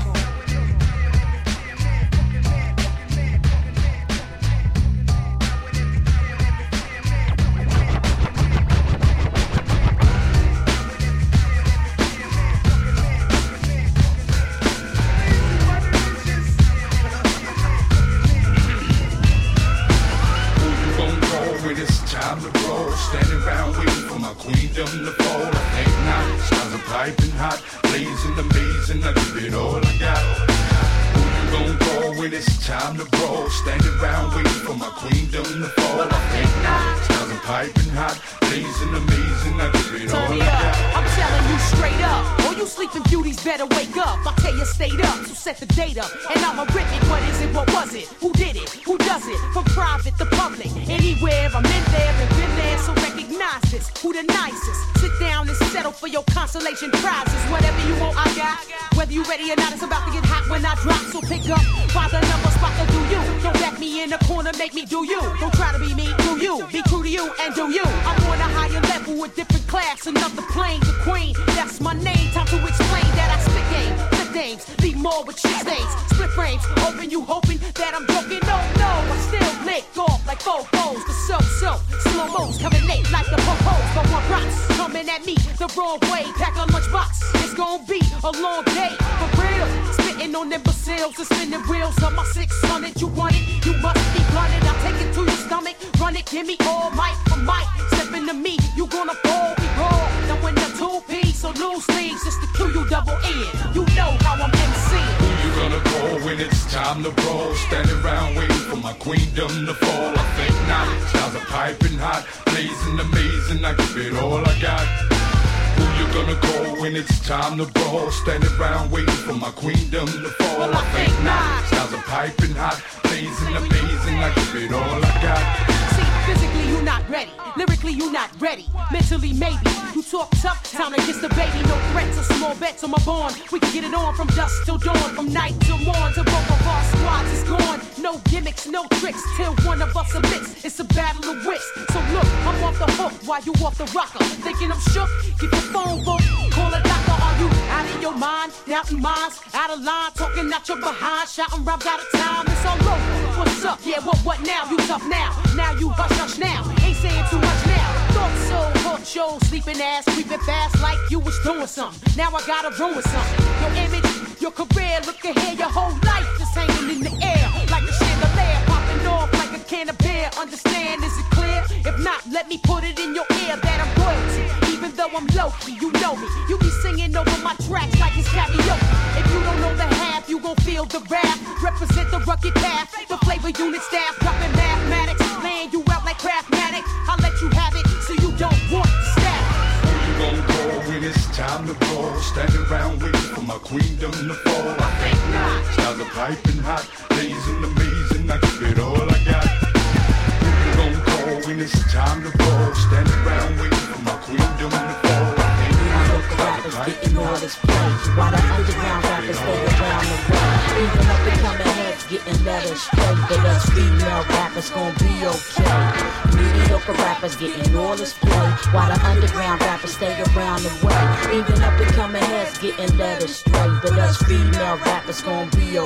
Time to roll, standing around waiting for my queendom to fall. I think not, stars are piping hot, blazing, amazing, I give it all I got. Who you gon' call when it's time to roll? Standing around waiting for my queendom to fall. I think not, stars are piping hot, blazing, amazing, I give it all I got. I'm telling you straight up, all you sleeping beauties better wake up. I tell you stayed up, so set the date up. And I'ma rip it, what is it, what was it? Who did it, who does it? From private to public, anywhere I'm in there and been there, so recognize this. Who the nicest? Sit down and settle for your consolation prizes. Whatever you want, I got. Whether you ready or not, it's about to get hot when I drop. So pick up, by the number, spot to do you. Don't back me in the corner, make me do you. Don't try to be me, do you. Be true to you and do you. I'm on a higher level, a different class, another plane. The queen, that's my name. Time to explain that I spit game, flip names, leave more with shit stains. Split frames, hoping you hoping that I'm joking. No, I still lick off like fofos. The slow-mo's coming late like the po-pos. But one rocks coming at me the wrong way. Pack a lunchbox, it's gonna be a long day. For real, spitting on imbeciles and spinning wheels on my 600. You want it, you must be blunted. I'll take it to your stomach, run it, give me all mic for mic. Step into me, you gonna fall, we roll. Now when the 2-piece or loose sleeves, it's the Q-U-double-N. You know how I'm MCing. Who you gonna call when it's time to roll? Standing around waiting for my queendom to fall. I think not, stars are piping hot, blazing, amazing, I give it all I got. Who you gonna call when it's time to roll? Standing around waiting for my queendom to fall. Well, I think not, stars are piping hot, blazing, amazing, I give it all I got. See, physically you not ready, lyrically you not ready, mentally maybe. You talk tough, time to kiss the baby. No threats or small bets on my bond. We can get it on from dusk till dawn, from night till morn. To both of our squads is gone. No gimmicks, no tricks, till one of us submits. It's a battle of wits. So look, I'm off the hook while you off the rocker. Thinking I'm shook? Keep your phone book, call a doctor. Are you out of your mind? Doubting minds, out of line, talking out your behind, shouting rhymes out of time. It's all over. What's up? Yeah, what now? You tough now. Now you hush now. Ain't saying too much now. Thought so, talk show, sleeping ass, creeping fast like you was doing something. Now I gotta ruin something. Your image, your career, look ahead, your whole life just hanging in the air like a chandelier, popping off like a can of beer. Understand? Is it clear? If not, let me put it in your ear that I'm royalty. Even though I'm low-key, you know me. You be singing over my tracks like it's karaoke. If you don't know the half, you gon' feel the rap. Represent the rugged path, the flavor unit staff, dropping mathematics, laying you out like Craftmatic. I'll let you have it, so you don't want to stack. Who you gon' call when it's time to roll? Standing around waiting for my queendom to fall. I think not, stars are piping hot, blazing, amazing, I give it all I got. Who you gon' call when it's time to roll? Standing around waiting for my queendom to fall. I think not, stars are piping hot, while the underground rappers stay around the world. Even up and coming heads getting letters straight, but us female rappers gon' be okay. Mediocre rappers getting all this play, while the underground rappers stay around the way. Even up and coming heads getting letters straight, but us female rappers gon' be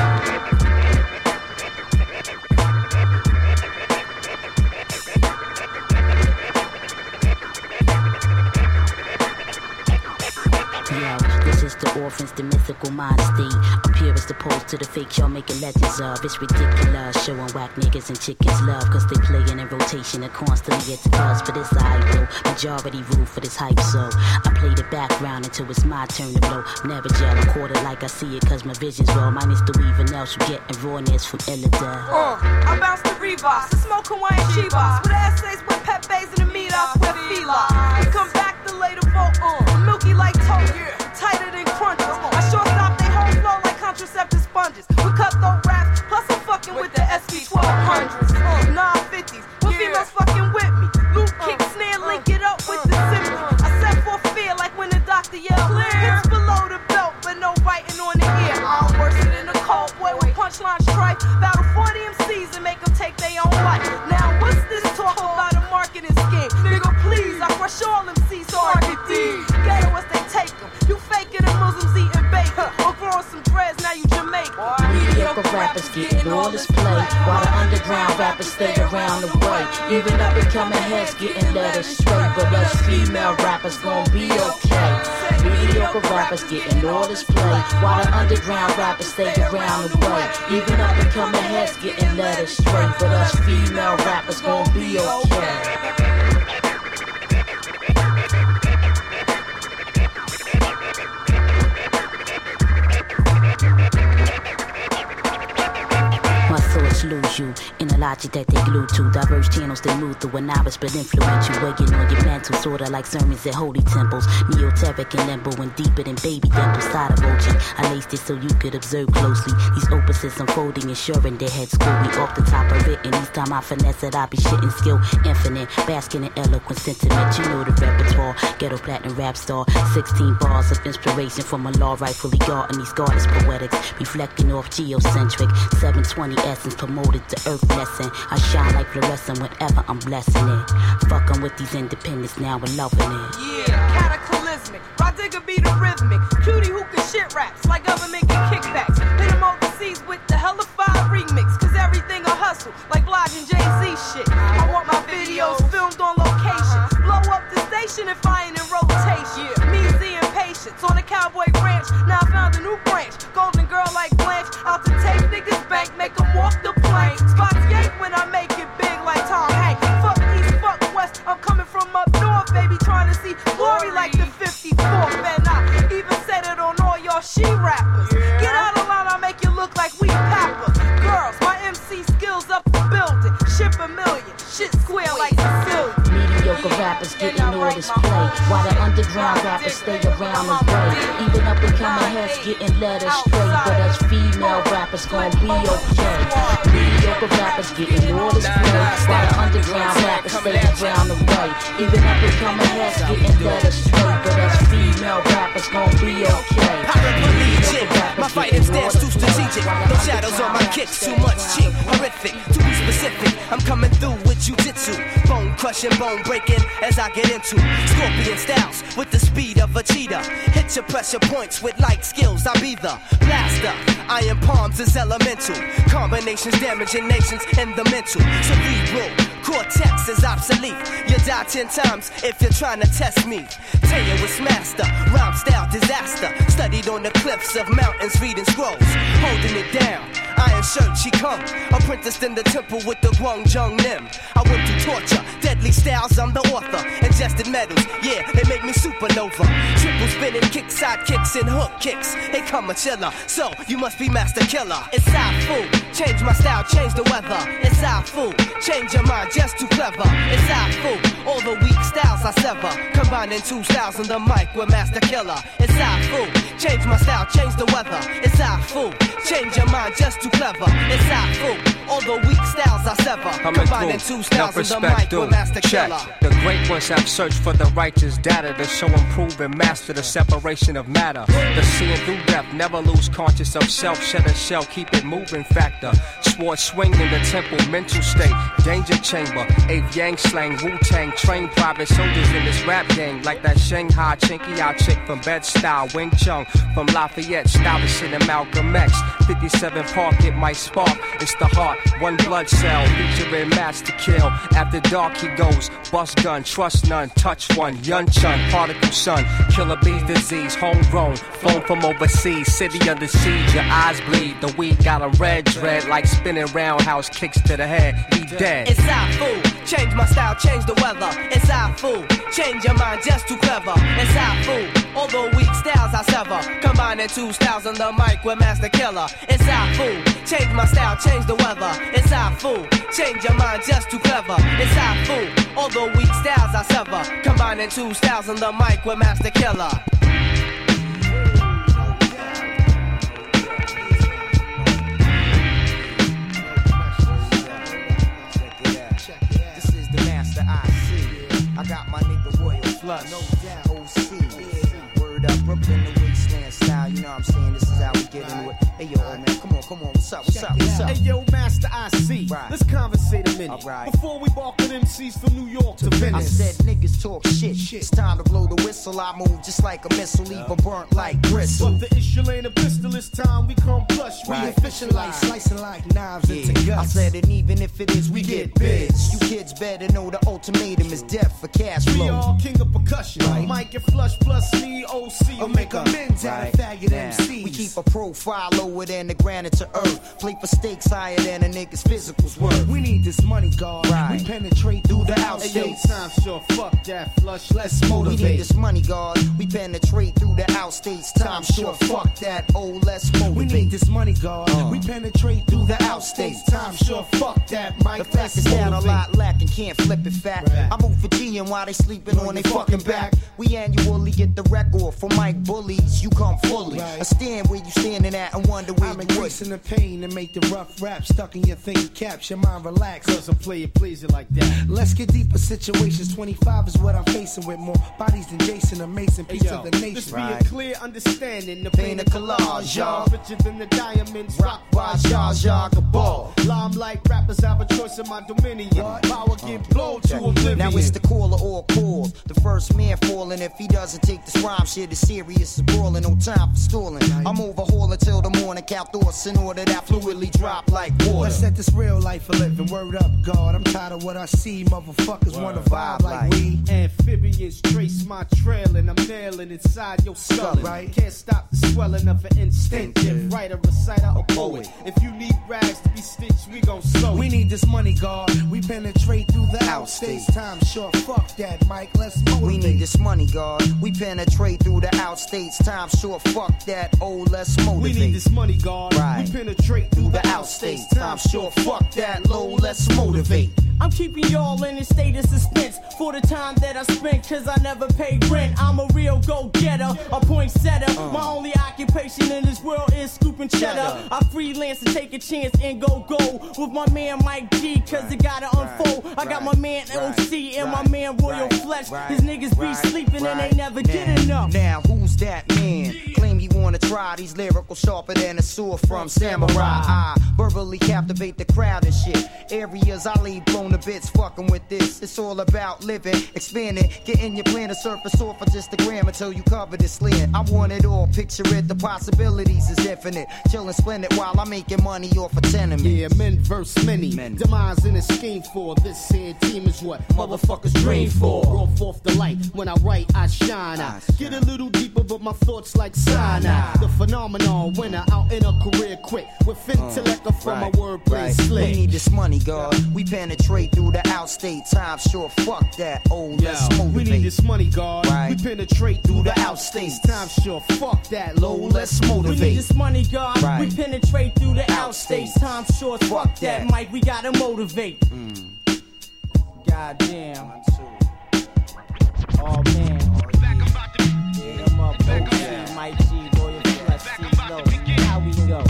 okay. The orphans, the mythical modesty appear as opposed to the fake y'all making legends of. It's ridiculous, showing whack niggas and chickens love, cause they playing in rotation and constantly at the buzz. But it's idle, majority rule for this hype, so I play the background until it's my turn to blow. Never gel, I quarter like I see it, cause my vision's raw. Minus the weaving else, you getting rawness from Illidale. I bounce the Reeboks, the smoke Hawaiian Chivas, with essays with Pepe's and the meetups with Fila. We come back to lay the vote on, milky like toast, tighter than crunches. I sure stop they whole flow like contraceptive sponges. We cut those raps, plus I'm fucking with the SB 1200s, 950s. When females fucking with me, loop kick, snare, link it up with the symphony. I set for fear like when the doctor yelled, clear. Hits below the belt, but no biting on the ear. I'm worse than a cold boy with punchlines. strife. Battle 40 MCs and make them take their own life. Now what's this talk about a marketing scheme? Nigga, please, I crush all MCs so I can D. Ghetto as they take them. You faking and Muslims eating bacon. Or growing some dreads, now you Jamaican. Mediocre rappers getting all this play, while the underground rappers stay around the way. Even up and coming heads getting led astray, but us female rappers gon' be okay. Mediocre rappers getting all this play, while the underground rappers stay around the way. Even up and coming heads getting led astray, but us female rappers gon' be okay. Lose you in the logic that they glue to. Diverse channels they move through, and I was but influential. Weighing on your mantle, sorta like sermons at holy temples. Neoteric and limbo and deeper than baby dimples. Side of OG, I laced it so you could observe closely. These opuses unfolding, ensuring their heads schoolly off the top of it. And each time I finesse it, I be shitting skill infinite, basking in eloquent sentiment. You know the repertoire, ghetto platinum rap star. 16 bars of inspiration from a law rightfully guarding these goddess poetics, reflecting off geocentric 720 essence. Promoted the earth lesson. I shine like fluorescent whenever I'm blessing it. Fucking with these independents now and loving it. Yeah, cataclysmic. Roddigga be the rhythmic. Cutie who can shit raps like government get kickbacks. Hit him overseas with the hellified remix. Cause everything a hustle like Blige and Jay-Z shit. I want my videos filmed on location. Blow up the station if I ain't in rotation. Me seeing patience on a cowboy ranch. Now I found a new branch. Golden girl like Blanche. Out to take niggas bank, make them walk the plane. Spots yank when I make it big like Tom Hanks. Fuck east, fuck west, I'm coming from up north, baby, trying to see glory like the 54th. And I even said it on all y'all she-rappers. Get out of line, I make you look like we pappers. Girls, my MC skills up the building. Ship a million, shit square like Sicilian. Mediocre rappers getting all this play, while the underground rappers stay around the way. Even up and coming heads getting led astray, but us female rappers gon' be okay. Mediocre rappers getting all this play, while the underground rappers stay around the way. Even up and coming heads getting led astray, but us female rappers gon' be okay. My fighting stance too strategic. No shadows on my kicks, too much cheap, horrific, to be specific. I'm coming through with jujitsu, bone crushing, bone breaking as I get into scorpion styles with the speed of a cheetah. Hit your pressure points with light skills. I be the blaster. Iron palms is elemental. Combinations damaging nations in the mental. Cerebral cortex is obsolete. You die 10 times if you're trying to test me. Taya was master, rhyme style disaster. Studied on the cliffs of mountains, reading scrolls, holding it down. Iron shirt, she come, apprenticed in the temple with the Gwang Jung Nim. I went through torture, deadly styles, I'm the author. Ingested metals, yeah, they make me supernova. Triple spinning, kick side kicks and hook kicks. They come a chiller, so you must be master killer. It's I-Fu, change my style, change the weather. It's I-Fu, change your mind, just too clever. It's I-Fu, all the weak styles I sever. Combining two styles on the mic with master killer. It's I-Fu, change my style, change the weather. It's I-Fu, change your mind, just too clever. It's I-Fu, all the weak styles I sever. Combining two styles on the mic with master killer. The great ones have searched for the righteous data to show, improve, and master the separation of matter. The seeing through depth, never lose conscious of self. Shed a shell, keep it moving factor. Sword swing in the temple, mental state. Danger chamber, Ape Yang slang, Wu-Tang. Trained private soldiers in this rap gang. Like that Shanghai Chinky out chick from Bed-Stuy. Wing Chun from Lafayette. Stylishing and Malcolm X. 57 Park, it might spark. It's the heart, one blood cell. Featuring Master Kill. After dark he goes. Bust gun, trust none, touch one. Yun Chun, particle sun. Killer bees disease, homegrown. Phone from overseas, city under siege. Your eyes bleed. The weed got a red dread. Like spinning roundhouse kicks to the head. He dead. It's I-Fu, change my style, change the weather. It's I-Fu, change your mind, just too clever. It's I-Fu, all the weak styles I sever. Combining two styles on the mic with master killer. It's I-Fu, change my style, change the weather. It's I-Fu, change your mind, just too clever. It's I-Fu, all the weak styles I sever. Combining two styles on the mic with master killer. I got my nigga Royal Flush, no doubt. OC, yeah. Word up, Brooklyn, the wasteland style. You know what I'm saying? This is how we get into it. Hey yo, man, come on, come on, what's up? Hey, yo, Master IC, let's conversate a minute. Before we bark with MCs from New York to Venice. I said niggas talk shit. It's time to blow the whistle. I move just like a missile, leave a burnt like gristle. But the issue ain't a pistol, it's time we come plush. We officialize, slicing like knives into guts. I said, and even if it is, we get bids. You kids better know the ultimatum is death for cash flow. We all king of percussion. Mike and Flush plus me, OC. Or make amends out of faggot MCs. We keep a profile lower than the granite to earth. Play for stakes higher than a nigga's physical's worth. We need this money, God. We penetrate through the outstates. Hey, yo, time sure, fuck that Flush, let's motivate. We need this money, God. We penetrate through the outstates. Time sure, fuck that. Oh, let's motivate. We need this money, God. We penetrate through the outstates. Time sure, fuck that, Mike. The fact is down a lot lacking, can't flip it fat. I move for G and while they sleeping on they fucking back. We annually get the record for Mike Bullies. You come fully. I stand where you standing at and wonder where I'm you embracing the pain and make the rough rap stuck in your thinking caps. Your mind relax. Cause I'm play it please it like that. Let's get deeper situations. 25 is what I'm facing with more bodies than Jason or Mason. Piece of the nation. This be a clear understanding. The pain of collage, y'all. Richer than the diamonds. Rock by Jar Jar Gabal. Limelight rappers have a choice in my dominion. Power get blown to oblivion. Now it's the caller or calls. The first man falling. If he doesn't take this rhyme shit as serious as brawling, no time for stalling. I'm overhauling till the morning. Count thoughts in order that fluidly drop like water. Let's set this real life a living. Word up, God. I'm tired of what I see. Motherfuckers wanna vibe like we. Amphibians trace my trail and I'm nailing inside your skull. Right? Can't stop the swelling of an instinctive writer, reciter, or poet. If you need rags to be stitched, we gon' sew. We need this money, God. We penetrate through the outstates. Time short, fuck that, Mike. Let's motivate. We need this money, God. We penetrate through the outstates. Time short, fuck that. Oh, let's motivate. We need this money, God. We penetrate through the outstates. Time short, fuck that. Low, let's motivate. I'm keeping y'all in a state of suspense for the time that I spent, cause I never paid rent. I'm a real go-getter, a point setter. My only occupation in this world is scooping cheddar. I freelance and take a chance and go with my man Mike G, cause it gotta unfold. I got my man OC and my man Royal Flesh. His niggas be sleeping and they never get enough. Now who's that man? Claim you wanna try these lyrical sharper than a sword from Samurai. I verbally captivate the crowd and shit. Areas I leave blown to bits fucking with this. It's all about living, expanding, getting your plan to surface off for just a gram until you cover this land. I want it all, picture it, the possibilities is infinite. Chillin' splendid while I'm making money off a tenement. Yeah, men verse many. Demise in a scheme for this here team is what motherfuckers dream for. Roll off the light. When I write, I shine. I get a little deeper, but my thoughts like cyanide. The phenomenon winner out in a career quick. With intellect from my wordplay slick. We need this money, God. We penetrate through the outstate. Time short, fuck that. Oh, let's motivate. We need this money, God. We penetrate through the outstates. Time short, fuck that. Low, let's motivate. We need this money, God. We penetrate through the outstates. Time short, fuck that, Mike. We gotta motivate. Goddamn. Oh man. Hit him up, OC, Mike G, Royal Flesh, C-Low. How we go?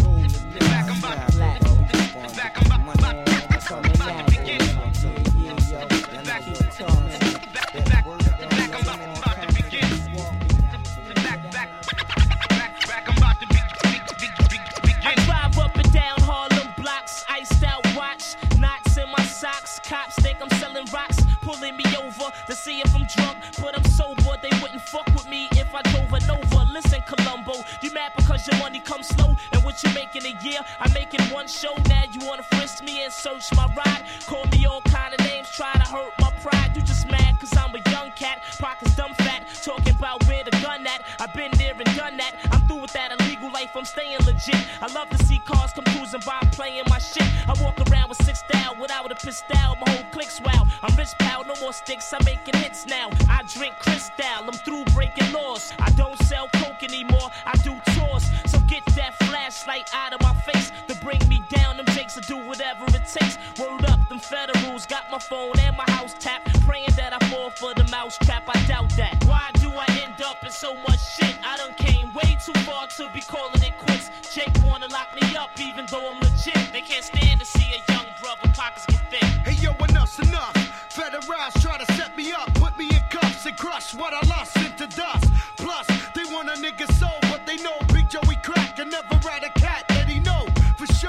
Cops think I'm selling rocks, pulling me over to see if I'm drunk, but I'm sober. They wouldn't fuck with me if I drove an over. Listen, Columbo, you mad because your money comes slow, and what you make in a year, I'm making one show. Now you wanna frisk me and search my ride, call me all kind of names, try to hurt my pride. You just mad cause I'm a young cat, pockets dumb fat, talking about where the gun at. I've been there and done that. I'm through with that illegal life, I'm staying legit. I love to see cars come cruising by playing my shit. I walk around with 6 style without a pistol. My whole clique's wow. I'm rich pal, no more sticks, I'm making hits now. I drink crystal, I'm through breaking laws. I don't sell coke anymore, I do tours. So get that flashlight out of my face to bring me down. Them jakes will do whatever it takes. Word up, them federals got my phone and my house tapped, praying that I fall for the mouse trap. I doubt that. Why do I end up in so much shit? I done came way too far to be calling it quits. Jake wanna lock me up even though I'm legit. They can't stand to see a young brother pockets get thick. Hey yo, enough's enough. Federals try to set me up, put me in cuffs and crush what I lost into dust. Plus, they want a nigga soul, but they know Big Joey crack and never ride a cat that he know for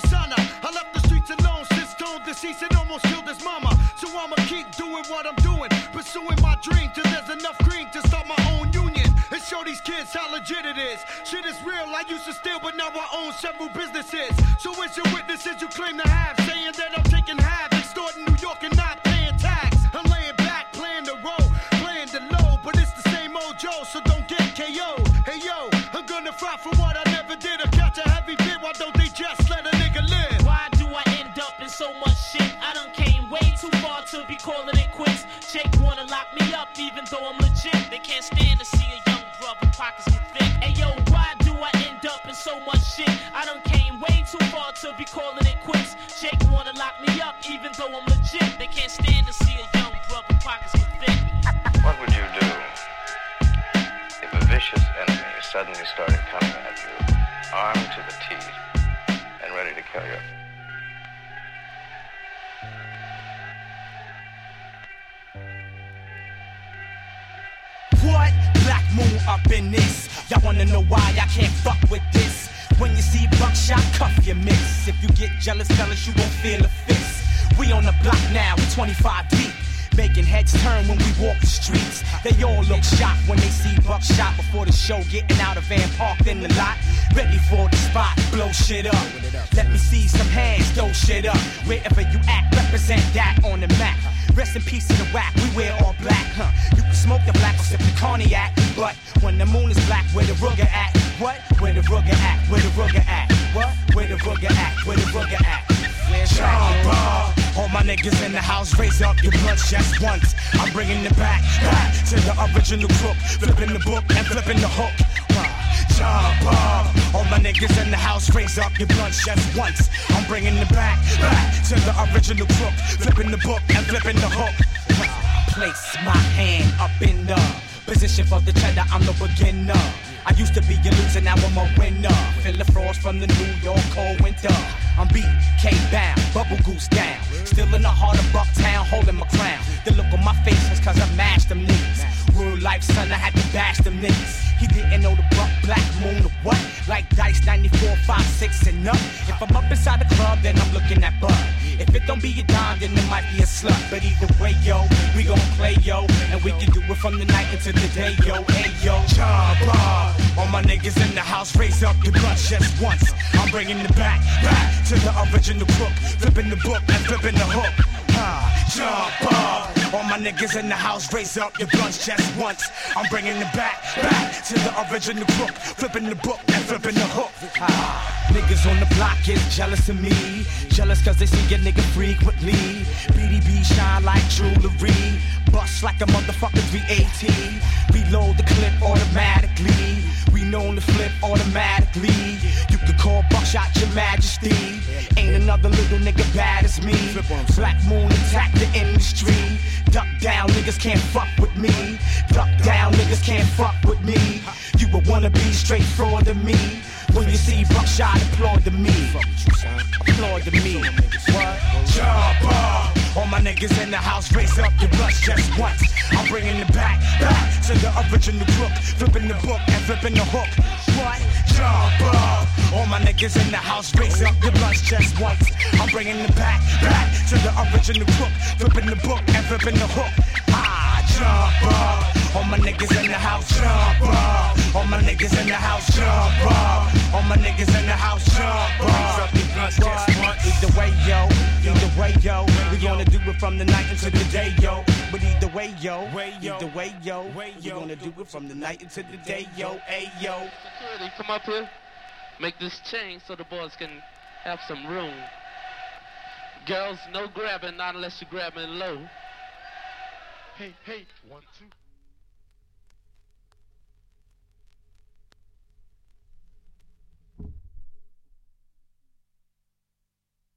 dishonor. I left the streets alone since Tone deceased and almost killed his mama. So I'ma keep doing what I'm doing, pursuing my dream till there's enough green to start my own union and show these kids how legit it is. Shit is real, I used to steal, but now I own several businesses. So it's your witnesses you claim to have, saying that I'm taking half, extorting New York and not paying tax. I'm laying back, playing the role, playing the low, but it's the same old Joe, so don't get KO'd. Hey yo, I'm gonna fight for what I never did, or catch a heavy bit, why don't they just let a nigga live? Why do I end up in so much shit? I done came way too far to be calling it quits. Jake wanna lock me up even though I'm legit. They can't stand to see a young brother pockets get thick. Hey yo, why do I end up in so much shit? I done came way too far to be calling it quits. Jake wanna lock me up even though I'm legit. They can't stand to see a young brother pockets get thick. What would you do if a vicious enemy suddenly started coming at you, armed to the teeth and ready to kill you? What? Black Moon up in this. Y'all wanna know why I can't fuck with this? When you see buckshot, cuff your miss. If you get jealous, fellas, you won't feel a fist. We on the block now, we 25 deep. Making heads turn when we walk the streets. They all look shocked when they see buckshot before the show, getting out of van parked in the lot. Ready for the spot, blow shit up. Let me see some hands, throw shit up. Wherever you act, represent that on the map. Rest in peace to the whack, we wear all black, huh? You can smoke the black or sip the cognac, but when the moon is black, where the rugger at? What? Where the rugger at? Where the rugger at? What? Where the rugger at? Where the rugger at? All my niggas in the house, raise up your blood chest once. I'm bringing it back to the original crook, flipping the book and flipping the hook. Jump up. All my niggas in the house, raise up your blood chest once. I'm bringing it back to the original crook, flipping the book and flipping the hook. Place my hand up in the position for the cheddar, I'm the beginner. I used to be a loser, now I'm a winner. Feel the frost from the New York cold winter. I'm BK bound, bubble goose down. Still in the heart of Bucktown, holding my crown. The look on my face is cause I mashed them niggas. Real life, son, I had to bash them niggas. He didn't know the buck, black moon, or what? Like Dice 94, 5, 6, and up. If I'm up inside the club, then I'm looking at Bud. If it don't be a dime, then it might be a slut. But either way, yo, we gon' play, yo. And we can do it from the night into the day, yo. Hey, yo, Jabba. All my niggas in the house, raise up your blood chest once. I'm bringing it back to the original crook. Flipping the book and flipping the hook. Jump up. All my niggas in the house, raise up your blood chest once. I'm bringing it back to the original crook. Flipping the book and flipping the hook. Niggas on the block is jealous of me. Jealous cause they see a nigga frequently. BDB shine like jewelry. Bust like a motherfucking 318. Reload the clip automatically. We known to flip automatically. You could call Buckshot your majesty. Ain't another little nigga bad as me. Black Moon attack the industry. Duck down, niggas can't fuck with me. Duck down, niggas can't fuck with me. You would wanna be straight fraud to me. When you see Buckshot, applaud to me. Applaud to me. What? Jump up. All my niggas in the house, raise up your blood chest once. I'm bringing it back to the original crook. Flipping the book and flipping the hook. What? Jump up. All my niggas in the house, raise up your blood chest once. I'm bringing it back to the original crook. Flipping the book and flipping the hook. Jump up. All my niggas in the house, jump up. All my niggas in the house, jump up. All my niggas in the house, jump up. Either way, yo, we gonna do it from the night into the day, yo. But either way, yo, either way, yo, we gonna do it from the night into the day, yo. Hey, yo. Security, come up here. Make this change so the boys can have some room. Girls, no grabbing, not unless you're grabbing low. Hey, 1, 2.